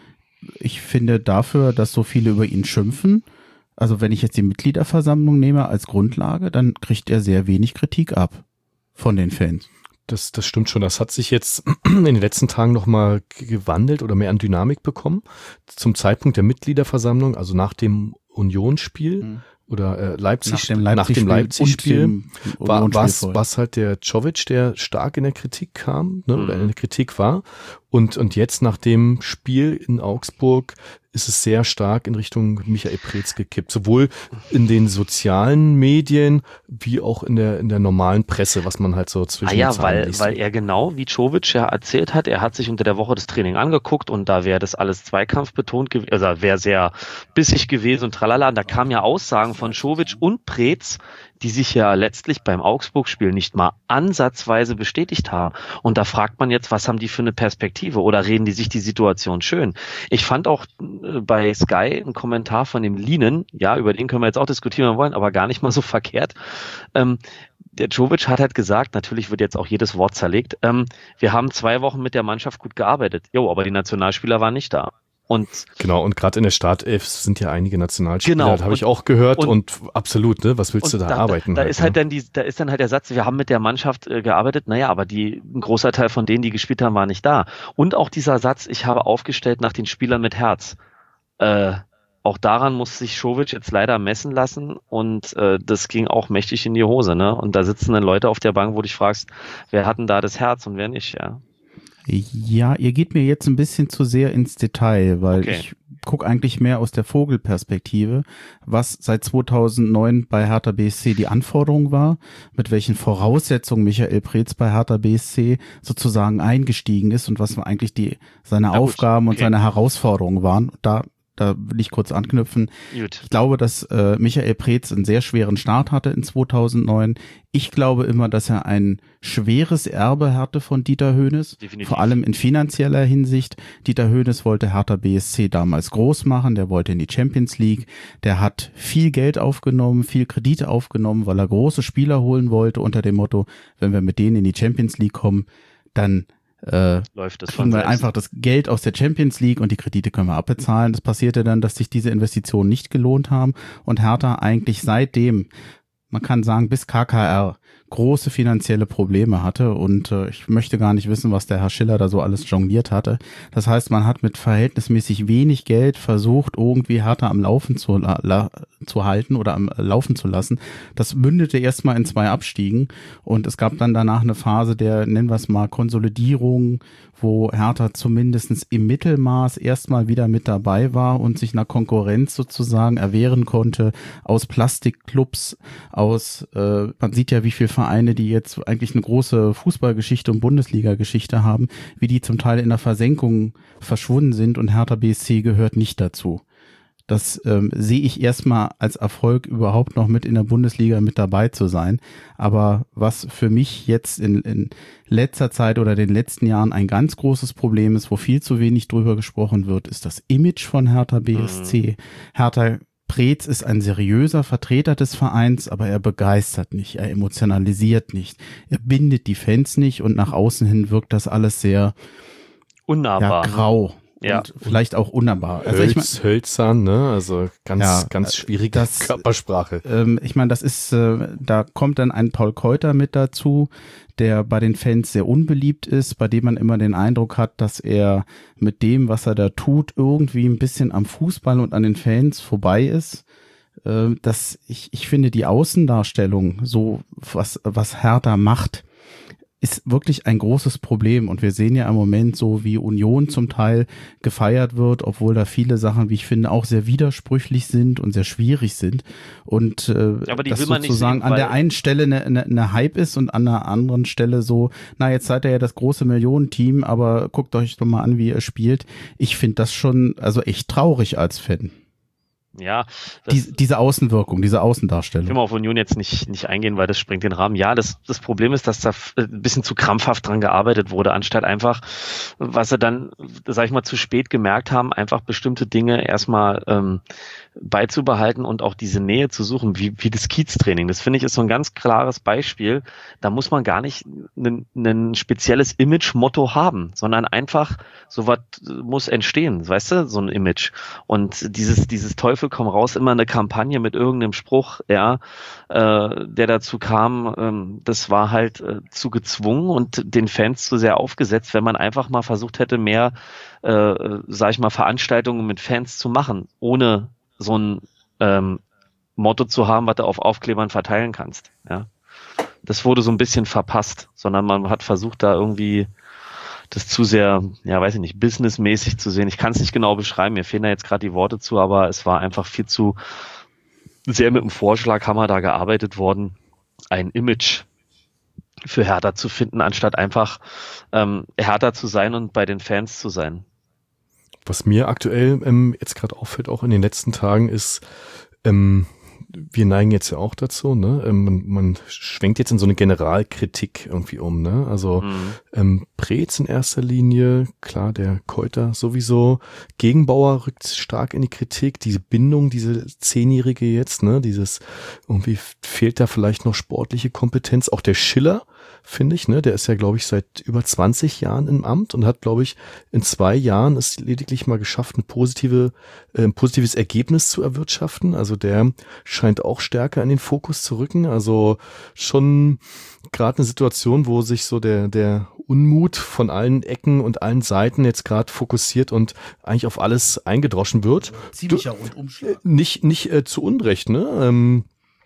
Ich finde dafür, dass so viele über ihn schimpfen, also wenn ich jetzt die Mitgliederversammlung nehme als Grundlage, dann kriegt er sehr wenig Kritik ab von den Fans. Das, das stimmt schon. Das hat sich jetzt in den letzten Tagen nochmal gewandelt oder mehr an Dynamik bekommen. Zum Zeitpunkt der Mitgliederversammlung, also nach dem Unionsspiel, Mhm. oder äh, Leipzig, nach dem Leipzig-Spiel, Leipzig war was, vorher. was halt der Czovic, der stark in der Kritik kam, ne, Mhm. oder in der Kritik war. Und, und jetzt nach dem Spiel in Augsburg ist es sehr stark in Richtung Michael Preetz gekippt. Sowohl in den sozialen Medien wie auch in der, in der normalen Presse, was man halt so zwischen Ah ja, den Zeilen weil, liest. weil er genau, wie Czovic ja erzählt hat, er hat sich unter der Woche das Training angeguckt und da wäre das alles zweikampfbetont gewesen, also wäre sehr bissig gewesen und tralala. Und da kamen ja Aussagen von Czovic und Preetz, die sich ja letztlich beim Augsburg-Spiel nicht mal ansatzweise bestätigt haben. Und da fragt man jetzt, was haben die für eine Perspektive oder reden die sich die Situation schön? Ich fand auch äh, bei Sky einen Kommentar von dem Lienen, ja, über den können wir jetzt auch diskutieren, wenn wir wollen, aber gar nicht mal so verkehrt. Ähm, der Czovic hat halt gesagt, natürlich wird jetzt auch jedes Wort zerlegt, ähm, wir haben zwei Wochen mit der Mannschaft gut gearbeitet. Jo, aber die Nationalspieler waren nicht da. Und Genau, und gerade in der Startelf sind ja einige Nationalspieler, Genau, das habe ich und- auch gehört und, und- absolut, ne, was willst du Und da, arbeiten? Da, halt, ist halt ne? dann die, da ist dann halt der Satz, wir haben mit der Mannschaft äh, gearbeitet, naja, aber die, ein großer Teil von denen, die gespielt haben, war nicht da. Und auch dieser Satz, ich habe aufgestellt nach den Spielern mit Herz. Äh, auch daran muss sich Czovic jetzt leider messen lassen und äh, das ging auch mächtig in die Hose, ne? Und da sitzen dann Leute auf der Bank, wo du dich fragst, wer hat denn da das Herz und wer nicht, ja? Ja, ihr geht mir jetzt ein bisschen zu sehr ins Detail, weil Okay. ich gucke eigentlich mehr aus der Vogelperspektive, was seit zweitausendneun bei Hertha B S C die Anforderung war, mit welchen Voraussetzungen Michael Preetz bei Hertha B S C sozusagen eingestiegen ist und was eigentlich die seine Na gut, Aufgaben und okay. seine Herausforderungen waren. Da da will ich kurz anknüpfen. Gut. Ich glaube, dass äh, Michael Preetz einen sehr schweren Start hatte in zweitausendneun. Ich glaube immer, dass er ein schweres Erbe hatte von Dieter Hoeneß, Definitiv. vor allem in finanzieller Hinsicht. Dieter Hoeneß wollte Hertha B S C damals groß machen, der wollte in die Champions League, der hat viel Geld aufgenommen, viel Kredite aufgenommen, weil er große Spieler holen wollte unter dem Motto, wenn wir mit denen in die Champions League kommen, dann äh, Läuft das kriegen von wir selbst. einfach das Geld aus der Champions League und die Kredite können wir abbezahlen. Das passierte dann, dass sich diese Investitionen nicht gelohnt haben und Hertha eigentlich seitdem, man kann sagen bis K K R, große finanzielle Probleme hatte und äh, ich möchte gar nicht wissen, was der Herr Schiller da so alles jongliert hatte. Das heißt, man hat mit verhältnismäßig wenig Geld versucht, irgendwie Hertha am Laufen zu, la, la, zu halten oder am äh, Laufen zu lassen. Das mündete erstmal in zwei Abstiegen und es gab dann danach eine Phase der, nennen wir es mal, Konsolidierung, wo Hertha zumindest im Mittelmaß erstmal wieder mit dabei war und sich einer Konkurrenz sozusagen erwehren konnte aus Plastikclubs, aus, äh, man sieht ja, wie viele Vereine, die jetzt eigentlich eine große Fußballgeschichte und Bundesliga-Geschichte haben, wie die zum Teil in der Versenkung verschwunden sind und Hertha B S C gehört nicht dazu. Das ähm, sehe ich erstmal als Erfolg, überhaupt noch mit in der Bundesliga mit dabei zu sein. Aber was für mich jetzt in, in letzter Zeit oder den letzten Jahren ein ganz großes Problem ist, wo viel zu wenig drüber gesprochen wird, ist das Image von Hertha B S C. Mhm. Hertha Preetz ist ein seriöser Vertreter des Vereins, aber er begeistert nicht, er emotionalisiert nicht, er bindet die Fans nicht und nach außen hin wirkt das alles sehr Unnahbar. ja, grau. Ja. Und vielleicht auch unnahbar. Also ich mein, Hölz, hölzern, ne? Also ganz, Ja, ganz schwierige das- Körpersprache. Ähm, ich meine, das ist, äh, da kommt dann ein Paul Keuter mit dazu, der bei den Fans sehr unbeliebt ist, bei dem man immer den Eindruck hat, dass er mit dem, was er da tut, irgendwie ein bisschen am Fußball und an den Fans vorbei ist. Äh, dass ich, ich finde die Außendarstellung, so was, was Hertha macht, ist wirklich ein großes Problem und wir sehen ja im Moment so, wie Union zum Teil gefeiert wird, obwohl da viele Sachen, wie ich finde, auch sehr widersprüchlich sind und sehr schwierig sind und äh, Aber die das will man nicht sozusagen sehen, an der weil- einen Stelle eine, eine, eine Hype ist und an der anderen Stelle so, na jetzt seid ihr ja das große Millionenteam, aber guckt euch doch mal an, wie ihr spielt. Ich finde das schon also echt traurig als Fan. Ja, das, Die, diese Außenwirkung, diese ich will Außendarstellung. mal auf Union jetzt nicht, nicht eingehen, weil das sprengt den Rahmen. Ja, das, das Problem ist, dass da f- ein bisschen zu krampfhaft dran gearbeitet wurde, anstatt einfach, was sie dann, sag ich mal, zu spät gemerkt haben, einfach bestimmte Dinge erstmal ähm, beizubehalten und auch diese Nähe zu suchen, wie, wie das Kieztraining. Das finde ich ist so ein ganz klares Beispiel. Da muss man gar nicht ein, ein spezielles Image-Motto haben, sondern einfach sowas muss entstehen, weißt du, so ein Image. Und dieses, dieses Teufel komm raus, immer eine Kampagne mit irgendeinem Spruch, ja, äh, der dazu kam, ähm, das war halt äh, zu gezwungen und den Fans zu sehr aufgesetzt, wenn man einfach mal versucht hätte, mehr, äh, sag ich mal, Veranstaltungen mit Fans zu machen, ohne so ein ähm, Motto zu haben, was du auf Aufklebern verteilen kannst. Ja, das wurde so ein bisschen verpasst, sondern man hat versucht, da irgendwie das zu sehr, ja, weiß ich nicht, businessmäßig zu sehen. Ich kann es nicht genau beschreiben, mir fehlen da jetzt gerade die Worte zu, aber es war einfach viel zu sehr mit dem Vorschlaghammer da gearbeitet worden, ein Image für Hertha zu finden, anstatt einfach ähm, Hertha zu sein und bei den Fans zu sein. Was mir aktuell ähm, jetzt gerade auffällt, auch in den letzten Tagen, ist, ähm, wir neigen jetzt ja auch dazu, ne? Ähm, man, man schwenkt jetzt in so eine Generalkritik irgendwie um, ne? Also mhm. ähm, Preetz in erster Linie, klar, der Keuter sowieso, Gegenbauer rückt stark in die Kritik, diese Bindung, diese Zehnjährige jetzt, ne? Dieses, irgendwie fehlt da vielleicht noch sportliche Kompetenz, auch der Schiller, finde ich, ne, der ist ja, glaube ich, seit über zwanzig Jahren im Amt und hat, glaube ich, in zwei Jahren es lediglich mal geschafft, ein positive, äh, ein positives Ergebnis zu erwirtschaften. Also der scheint auch stärker in den Fokus zu rücken. Also schon gerade eine Situation, wo sich so der, der Unmut von allen Ecken und allen Seiten jetzt gerade fokussiert und eigentlich auf alles eingedroschen wird. Ziemlicher Rundumschlag. Nicht, nicht äh, zu Unrecht, ne, ähm,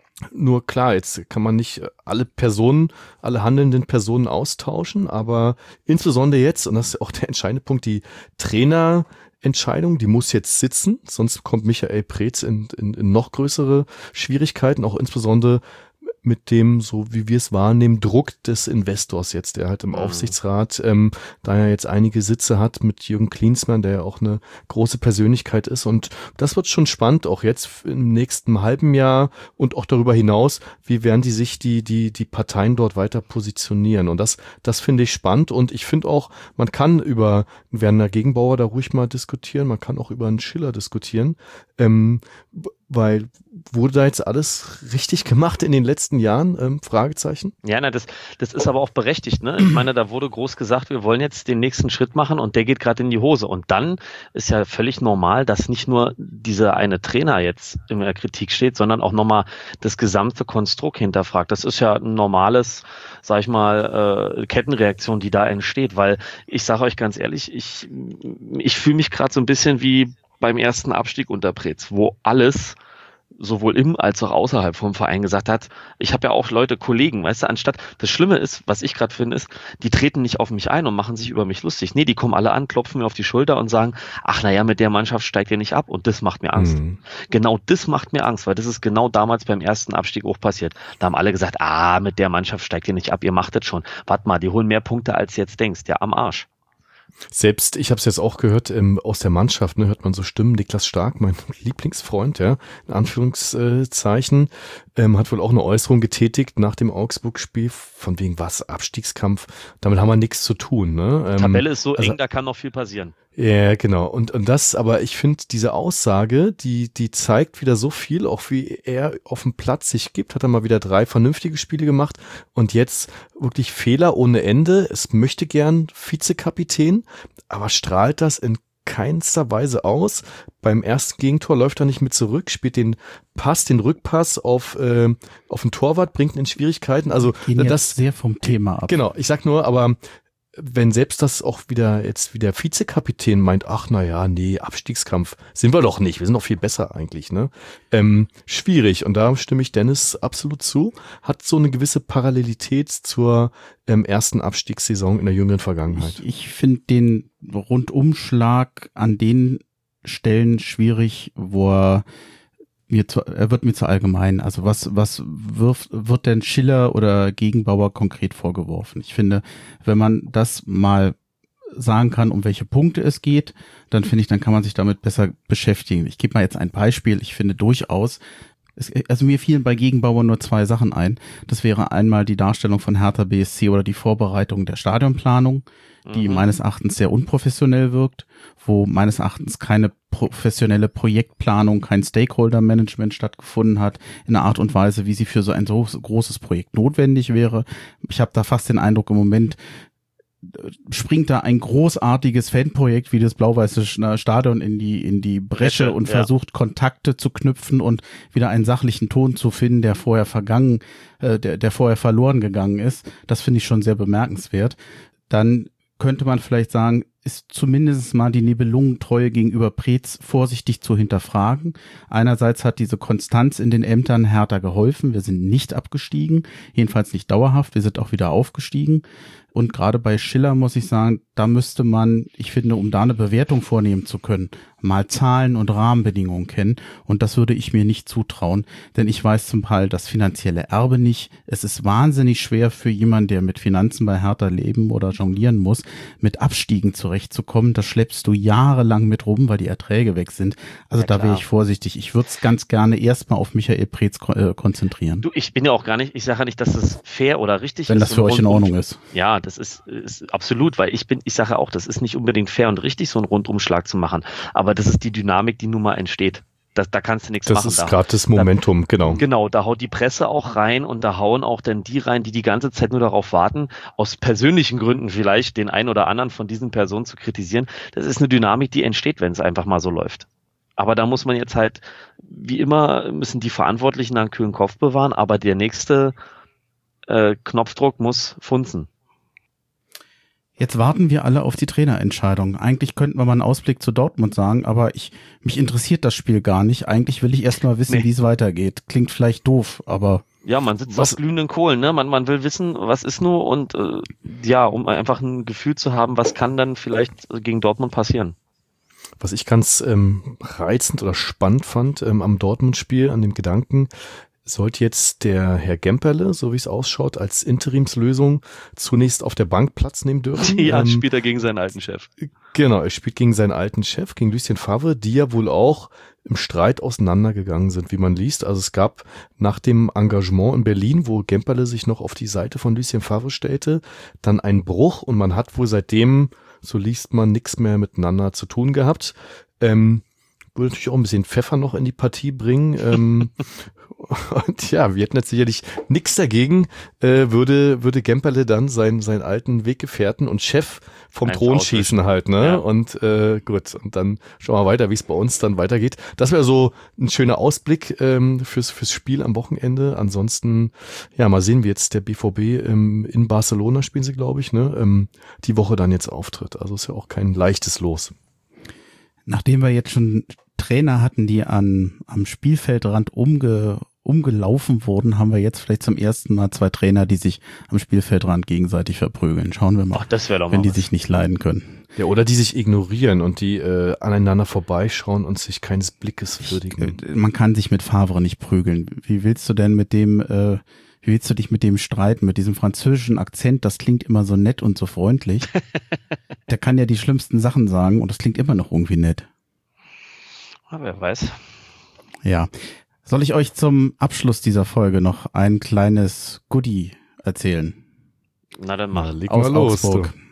nur klar, jetzt kann man nicht alle Personen, alle handelnden Personen austauschen, aber insbesondere jetzt, und das ist auch der entscheidende Punkt, die Trainerentscheidung, die muss jetzt sitzen, sonst kommt Michael Preetz in, in, in noch größere Schwierigkeiten, auch insbesondere mit dem, so wie wir es wahrnehmen, Druck des Investors jetzt, der halt im mhm. Aufsichtsrat, ähm, da er jetzt einige Sitze hat mit Jürgen Klinsmann, der ja auch eine große Persönlichkeit ist, und das wird schon spannend, auch jetzt im nächsten halben Jahr und auch darüber hinaus, wie werden die sich die, die, die Parteien dort weiter positionieren, und das, das finde ich spannend, und ich finde auch, man kann über Werner Gegenbauer da ruhig mal diskutieren, man kann auch über einen Schiller diskutieren, ähm, weil wurde da jetzt alles richtig gemacht in den letzten Jahren? Ähm, Fragezeichen. Ja, na, das, das ist aber auch berechtigt, ne? Ich meine, da wurde groß gesagt, wir wollen jetzt den nächsten Schritt machen und der geht gerade in die Hose. Und dann ist ja völlig normal, dass nicht nur dieser eine Trainer jetzt in der Kritik steht, sondern auch nochmal das gesamte Konstrukt hinterfragt. Das ist ja ein normales, sag ich mal, äh, Kettenreaktion, die da entsteht, weil ich sage euch ganz ehrlich, ich, ich fühle mich gerade so ein bisschen wie beim ersten Abstieg unter Preetz, wo alles sowohl im als auch außerhalb vom Verein gesagt hat, ich habe ja auch Leute, Kollegen, weißt du, anstatt, das Schlimme ist, was ich gerade finde, ist, die treten nicht auf mich ein und machen sich über mich lustig. Nee, die kommen alle an, klopfen mir auf die Schulter und sagen, ach naja, mit der Mannschaft steigt ihr nicht ab, und das macht mir Angst. Mhm. Genau das macht mir Angst, weil das ist genau damals beim ersten Abstieg auch passiert. Da haben alle gesagt, ah, mit der Mannschaft steigt ihr nicht ab, ihr macht das schon. Warte mal, die holen mehr Punkte, als du jetzt denkst, ja, am Arsch. Selbst, ich habe es jetzt auch gehört, ähm, aus der Mannschaft, ne, hört man so Stimmen, Niklas Stark, mein Lieblingsfreund, ja, in Anführungszeichen, ähm, hat wohl auch eine Äußerung getätigt nach dem Augsburg-Spiel, von wegen was, Abstiegskampf, damit haben wir nichts zu tun. Ne? Ähm, Die Tabelle ist so also, eng, da kann noch viel passieren. Ja, genau. Und, und das, aber ich finde, diese Aussage, die, die zeigt wieder so viel, auch wie er auf dem Platz sich gibt, hat er mal wieder drei vernünftige Spiele gemacht und jetzt wirklich Fehler ohne Ende. Es möchte gern Vizekapitän, aber strahlt das in keinster Weise aus. Beim ersten Gegentor läuft er nicht mit zurück, spielt den Pass, den Rückpass auf, äh, auf den Torwart, bringt ihn in Schwierigkeiten. Also, gehen das jetzt sehr vom Thema ab. Genau. Ich sag nur, aber wenn selbst das auch wieder jetzt wie der Vizekapitän meint, ach na ja, nee, Abstiegskampf sind wir doch nicht, wir sind doch viel besser eigentlich, ne? Ähm, schwierig, und da stimme ich Dennis absolut zu, hat so eine gewisse Parallelität zur ähm, ersten Abstiegssaison in der jüngeren Vergangenheit. Ich, ich finde den Rundumschlag an den Stellen schwierig, wo er mir zu, er wird mir zu allgemein. Also was, was wirft, wird denn Schiller oder Gegenbauer konkret vorgeworfen? Ich finde, wenn man das mal sagen kann, um welche Punkte es geht, dann finde ich, dann kann man sich damit besser beschäftigen. Ich gebe mal jetzt ein Beispiel. Ich finde durchaus, es, also mir fielen bei Gegenbauer nur zwei Sachen ein. Das wäre einmal die Darstellung von Hertha B S C oder die Vorbereitung der Stadionplanung, die mhm. meines Erachtens sehr unprofessionell wirkt, wo meines Erachtens keine professionelle Projektplanung, kein Stakeholder-Management stattgefunden hat, in einer Art und Weise, wie sie für so ein so großes Projekt notwendig wäre. Ich habe da fast den Eindruck, im Moment springt da ein großartiges Fanprojekt wie das blau-weiße Stadion in die in die Bresche und ja. versucht, Kontakte zu knüpfen und wieder einen sachlichen Ton zu finden, der vorher vergangen, äh, der, der vorher verloren gegangen ist. Das finde ich schon sehr bemerkenswert. Dann könnte man vielleicht sagen, ist zumindest mal die Nibelungentreue gegenüber Preetz vorsichtig zu hinterfragen. Einerseits hat diese Konstanz in den Ämtern Hertha geholfen. Wir sind nicht abgestiegen, jedenfalls nicht dauerhaft. Wir sind auch wieder aufgestiegen. Und gerade bei Schiller muss ich sagen, da müsste man, ich finde, um da eine Bewertung vornehmen zu können, mal Zahlen und Rahmenbedingungen kennen. Und das würde ich mir nicht zutrauen, denn ich weiß zum Teil das finanzielle Erbe nicht. Es ist wahnsinnig schwer für jemanden, der mit Finanzen bei Hertha leben oder jonglieren muss, mit Abstiegen zurechtzukommen. Das schleppst du jahrelang mit rum, weil die Erträge weg sind. Also ja, da wäre ich vorsichtig. Ich würde es ganz gerne erstmal auf Michael Preetz äh, konzentrieren. Du, ich bin ja auch gar nicht, ich sage ja nicht, dass das fair oder richtig Wenn ist. Wenn das für euch in Ordnung ist. Ja, das ist, ist absolut, weil ich bin, ich sage auch, das ist nicht unbedingt fair und richtig, so einen Rundumschlag zu machen. Aber das ist die Dynamik, die nun mal entsteht. Da, da kannst du nichts das machen. Das ist gerade das Momentum, da, genau. Genau, da haut die Presse auch rein und da hauen auch dann die rein, die die ganze Zeit nur darauf warten, aus persönlichen Gründen vielleicht den einen oder anderen von diesen Personen zu kritisieren. Das ist eine Dynamik, die entsteht, wenn es einfach mal so läuft. Aber da muss man jetzt halt, wie immer, müssen die Verantwortlichen einen kühlen Kopf bewahren, aber der nächste äh, Knopfdruck muss funzen. Jetzt warten wir alle auf die Trainerentscheidung. Eigentlich könnten wir mal einen Ausblick zu Dortmund sagen, aber ich mich interessiert das Spiel gar nicht. Eigentlich will ich erst mal wissen, nee. wie es weitergeht. Klingt vielleicht doof, aber... Ja, man sitzt was? auf glühenden Kohlen, ne? Man, man will wissen, was ist nur und äh, ja, um einfach ein Gefühl zu haben, was kann dann vielleicht gegen Dortmund passieren. Was ich ganz ähm, reizend oder spannend fand ähm, am Dortmund-Spiel, an dem Gedanken, sollte jetzt der Herr Gemperle, so wie es ausschaut, als Interimslösung zunächst auf der Bank Platz nehmen dürfen. Ja, ähm, spielt er gegen seinen alten Chef. Genau, er spielt gegen seinen alten Chef, gegen Lucien Favre, die ja wohl auch im Streit auseinandergegangen sind, wie man liest. Also es gab nach dem Engagement in Berlin, wo Gemperle sich noch auf die Seite von Lucien Favre stellte, dann einen Bruch und man hat wohl seitdem, so liest man, nichts mehr miteinander zu tun gehabt. Ähm, würde natürlich auch ein bisschen Pfeffer noch in die Partie bringen. ähm, und ja, wir hätten jetzt sicherlich nichts dagegen, äh, würde würde Gemperle dann seinen seinen alten Weggefährten und Chef vom Eins Thron schießen halt, ne? Ja. Und äh, gut, und dann schauen wir weiter, wie es bei uns dann weitergeht. Das wäre so ein schöner Ausblick ähm, fürs fürs Spiel am Wochenende. Ansonsten, ja, mal sehen, wie jetzt der B V B ähm, in Barcelona spielen sie, glaube ich, ne? Ähm, die Woche dann jetzt auftritt. Also ist ja auch kein leichtes Los. Nachdem wir jetzt schon Trainer hatten, die an am Spielfeldrand umge, umgelaufen wurden, haben wir jetzt vielleicht zum ersten Mal zwei Trainer, die sich am Spielfeldrand gegenseitig verprügeln. Schauen wir mal, Ach, das wär doch mal wenn die was. sich nicht leiden können. Ja, oder die sich ignorieren und die äh, aneinander vorbeischauen und sich keines Blickes würdigen. Ich, man kann sich mit Favre nicht prügeln. Wie willst du denn mit dem, äh, wie willst du dich mit dem streiten, mit diesem französischen Akzent? Das klingt immer so nett und so freundlich. Der kann ja die schlimmsten Sachen sagen und das klingt immer noch irgendwie nett. Aber wer weiß. Ja. Soll ich euch zum Abschluss dieser Folge noch ein kleines Goodie erzählen? Na dann mach. Leg Aus mal los, Augsburg. du.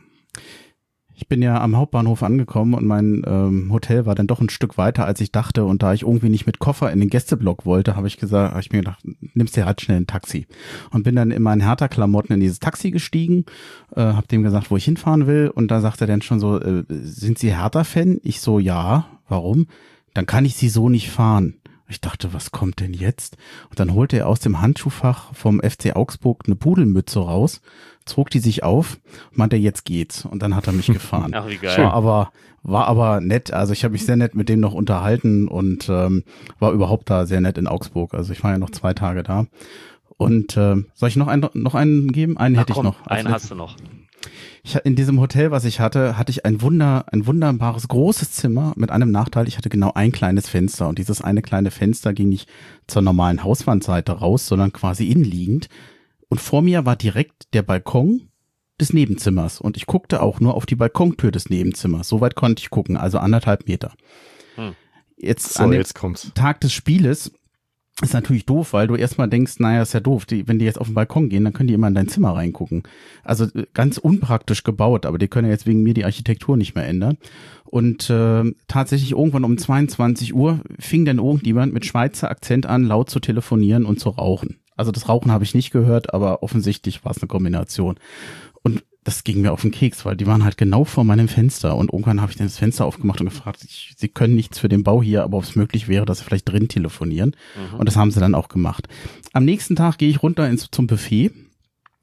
Ich bin ja am Hauptbahnhof angekommen und mein ähm, Hotel war dann doch ein Stück weiter, als ich dachte. Und da ich irgendwie nicht mit Koffer in den Gästeblock wollte, habe ich gesagt, habe ich mir gedacht, nimmst dir halt schnell ein Taxi. Und bin dann in meinen Hertha-Klamotten in dieses Taxi gestiegen, äh, habe dem gesagt, wo ich hinfahren will. Und da sagt er dann schon so, äh, sind Sie Hertha-Fan? Ich so, ja. Warum? Dann kann ich Sie so nicht fahren. Ich dachte, was kommt denn jetzt? Und dann holte er aus dem Handschuhfach vom F C Augsburg eine Pudelmütze raus, zog die sich auf, meinte, jetzt geht's. Und dann hat er mich gefahren. Ach, wie geil. War aber, war aber nett. Also ich habe mich sehr nett mit dem noch unterhalten und ähm, war überhaupt da sehr nett in Augsburg. Also ich war ja noch zwei Tage da. Und äh, soll ich noch einen, noch einen geben? Einen Na, hätte komm, ich noch. Einen hast du noch. Ich, in diesem Hotel, was ich hatte, hatte ich ein Wunder, ein wunderbares großes Zimmer mit einem Nachteil. Ich hatte genau ein kleines Fenster und dieses eine kleine Fenster ging nicht zur normalen Hauswandseite raus, sondern quasi innenliegend. Und vor mir war direkt der Balkon des Nebenzimmers und ich guckte auch nur auf die Balkontür des Nebenzimmers. So weit konnte ich gucken, also anderthalb Meter. Hm. Jetzt so, an dem jetzt kommt's. Tag des Spieles ist natürlich doof, weil du erstmal denkst, naja, ist ja doof, die, wenn die jetzt auf den Balkon gehen, dann können die immer in dein Zimmer reingucken. Also ganz unpraktisch gebaut, aber die können ja jetzt wegen mir die Architektur nicht mehr ändern. Und äh, tatsächlich irgendwann um zweiundzwanzig Uhr fing dann irgendjemand mit Schweizer Akzent an, laut zu telefonieren und zu rauchen. Also das Rauchen habe ich nicht gehört, aber offensichtlich war es eine Kombination. Und das ging mir auf den Keks, weil die waren halt genau vor meinem Fenster und irgendwann habe ich dann das Fenster aufgemacht und gefragt, ich, sie können nichts für den Bau hier, aber ob es möglich wäre, dass sie vielleicht drin telefonieren. Mhm. Und das haben sie dann auch gemacht. Am nächsten Tag gehe ich runter ins, zum Buffet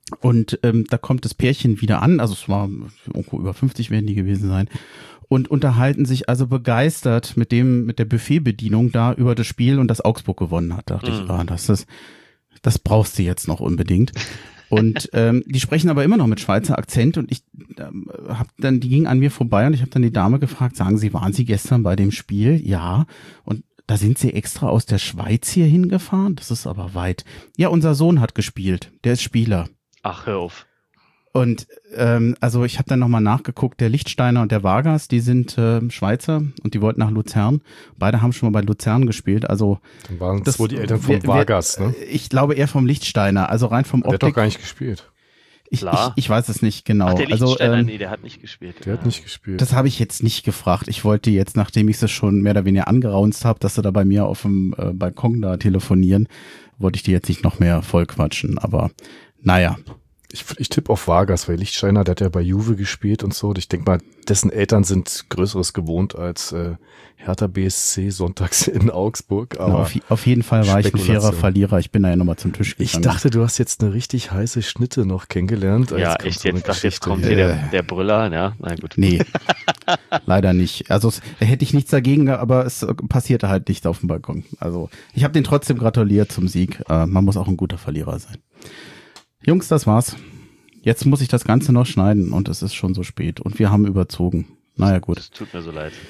Und ähm, da kommt das Pärchen wieder an, also es war irgendwo über fünfzig werden die gewesen sein, und unterhalten sich also begeistert mit dem, mit der Buffetbedienung da über das Spiel und das Augsburg gewonnen hat. Da dachte Mhm. ich, ah, das ist, das brauchst du jetzt noch unbedingt. Und ähm, die sprechen aber immer noch mit Schweizer Akzent und ich ähm, hab dann, die ging an mir vorbei und ich habe dann die Dame gefragt, sagen Sie, waren Sie gestern bei dem Spiel? Ja. Und da sind Sie extra aus der Schweiz hier hingefahren? Das ist aber weit. Ja, unser Sohn hat gespielt, der ist Spieler. Ach, hör auf. Und ähm, also ich habe dann nochmal nachgeguckt, der Lichtsteiner und der Vargas, die sind äh, Schweizer und die wollten nach Luzern. Beide haben schon mal bei Luzern gespielt. Also Dann waren das das wohl die Eltern vom wer- wer- Vargas, ne? Ich glaube eher vom Lichtsteiner, also rein vom Der hat doch Optik. gar nicht gespielt. Ich, ich, Klar. ich weiß es nicht genau. Ach, der also Lichtsteiner, ähm, nee, der hat nicht gespielt. Der hat nicht gespielt. das habe ich jetzt nicht gefragt. Ich wollte jetzt, nachdem ich sie schon mehr oder weniger angeraunzt habe, dass sie da bei mir auf dem äh, Balkon da telefonieren, wollte ich die jetzt nicht noch mehr voll quatschen. Aber naja. Ich, ich tippe auf Vargas, weil Lichtsteiner, der hat ja bei Juve gespielt und so. Ich denke mal, dessen Eltern sind Größeres gewohnt als äh, Hertha B S C sonntags in Augsburg. Aber Na, auf, auf jeden Fall war ich ein Spekulation. fairer Verlierer. Ich bin da ja nochmal zum Tisch gegangen. ich dachte, du hast jetzt eine richtig heiße Schnitte noch kennengelernt. Ja, kommt echt, so eine jetzt, dachte, jetzt Geschichte kommt hier. hier der, der Brüller, ja, na gut. Nee, leider nicht. Also es, da hätte ich nichts dagegen, aber es passierte halt nichts auf dem Balkon. Also ich habe den trotzdem gratuliert zum Sieg. Äh, man muss auch ein guter Verlierer sein. Jungs, das war's. Jetzt muss ich das Ganze noch schneiden und es ist schon so spät und wir haben überzogen. Naja, gut. Das tut mir so leid.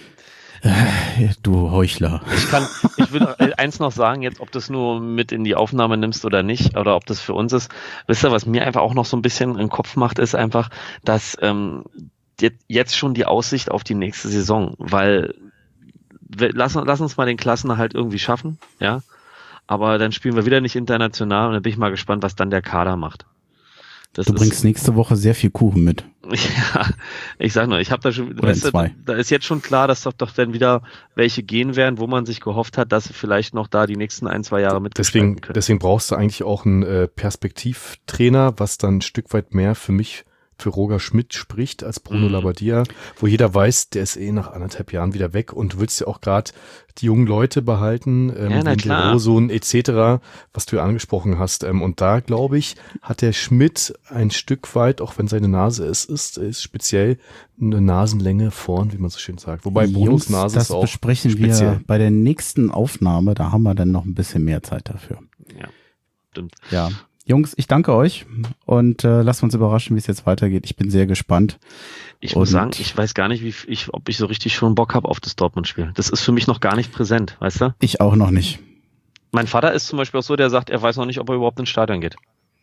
Du Heuchler. Ich kann, ich will eins noch sagen, jetzt, ob das nur mit in die Aufnahme nimmst oder nicht, oder ob das für uns ist. Wisst ihr, was mir einfach auch noch so ein bisschen im Kopf macht, ist einfach, dass ähm, jetzt schon die Aussicht auf die nächste Saison, weil wir, lass, lass uns mal den Klassenerhalt irgendwie schaffen, ja. Aber dann spielen wir wieder nicht international und dann bin ich mal gespannt, was dann der Kader macht. Das Du ist, bringst nächste Woche sehr viel Kuchen mit. Ja, ich sag nur, ich habe da schon, Oder weißt du, zwei. da ist jetzt schon klar, dass doch, doch dann wieder welche gehen werden, wo man sich gehofft hat, dass sie vielleicht noch da die nächsten ein, zwei Jahre mitgestalten Deswegen, können. deswegen brauchst du eigentlich auch einen äh, Perspektivtrainer, was dann ein Stück weit mehr für mich, für Roger Schmidt spricht als Bruno Mhm. Labbadia, wo jeder weiß, der ist eh nach anderthalb Jahren wieder weg und du willst ja auch gerade die jungen Leute behalten, ähm, Ja, na wie klar. Rosun et cetera, was du ja angesprochen hast. Ähm, und da, glaube ich, hat der Schmidt ein Stück weit, auch wenn seine Nase es ist, ist speziell eine Nasenlänge vorn, wie man so schön sagt. Wobei Brunos Jungs, Nase das ist auch besprechen speziell. wir bei der nächsten Aufnahme. Da haben wir dann noch ein bisschen mehr Zeit dafür. Ja, stimmt. Ja. Jungs, ich danke euch und äh, lasst uns überraschen, wie es jetzt weitergeht. Ich bin sehr gespannt. Ich muss Und- sagen, ich weiß gar nicht, wie ich, ob ich so richtig schon Bock habe auf das Dortmund-Spiel. Das ist für mich noch gar nicht präsent, weißt du? Ich auch noch nicht. Mein Vater ist zum Beispiel auch so, der sagt, er weiß noch nicht, ob er überhaupt ins Stadion geht.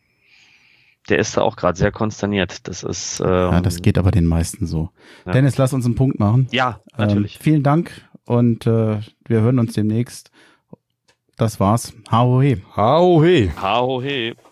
Der ist da auch gerade sehr konsterniert. Das ist ähm, Ja, das geht aber den meisten so. Ja. Dennis, lass uns einen Punkt machen. Ja, natürlich. Ähm, vielen Dank und äh, wir hören uns demnächst. Das war's. Hau he. Hau he. Hau he.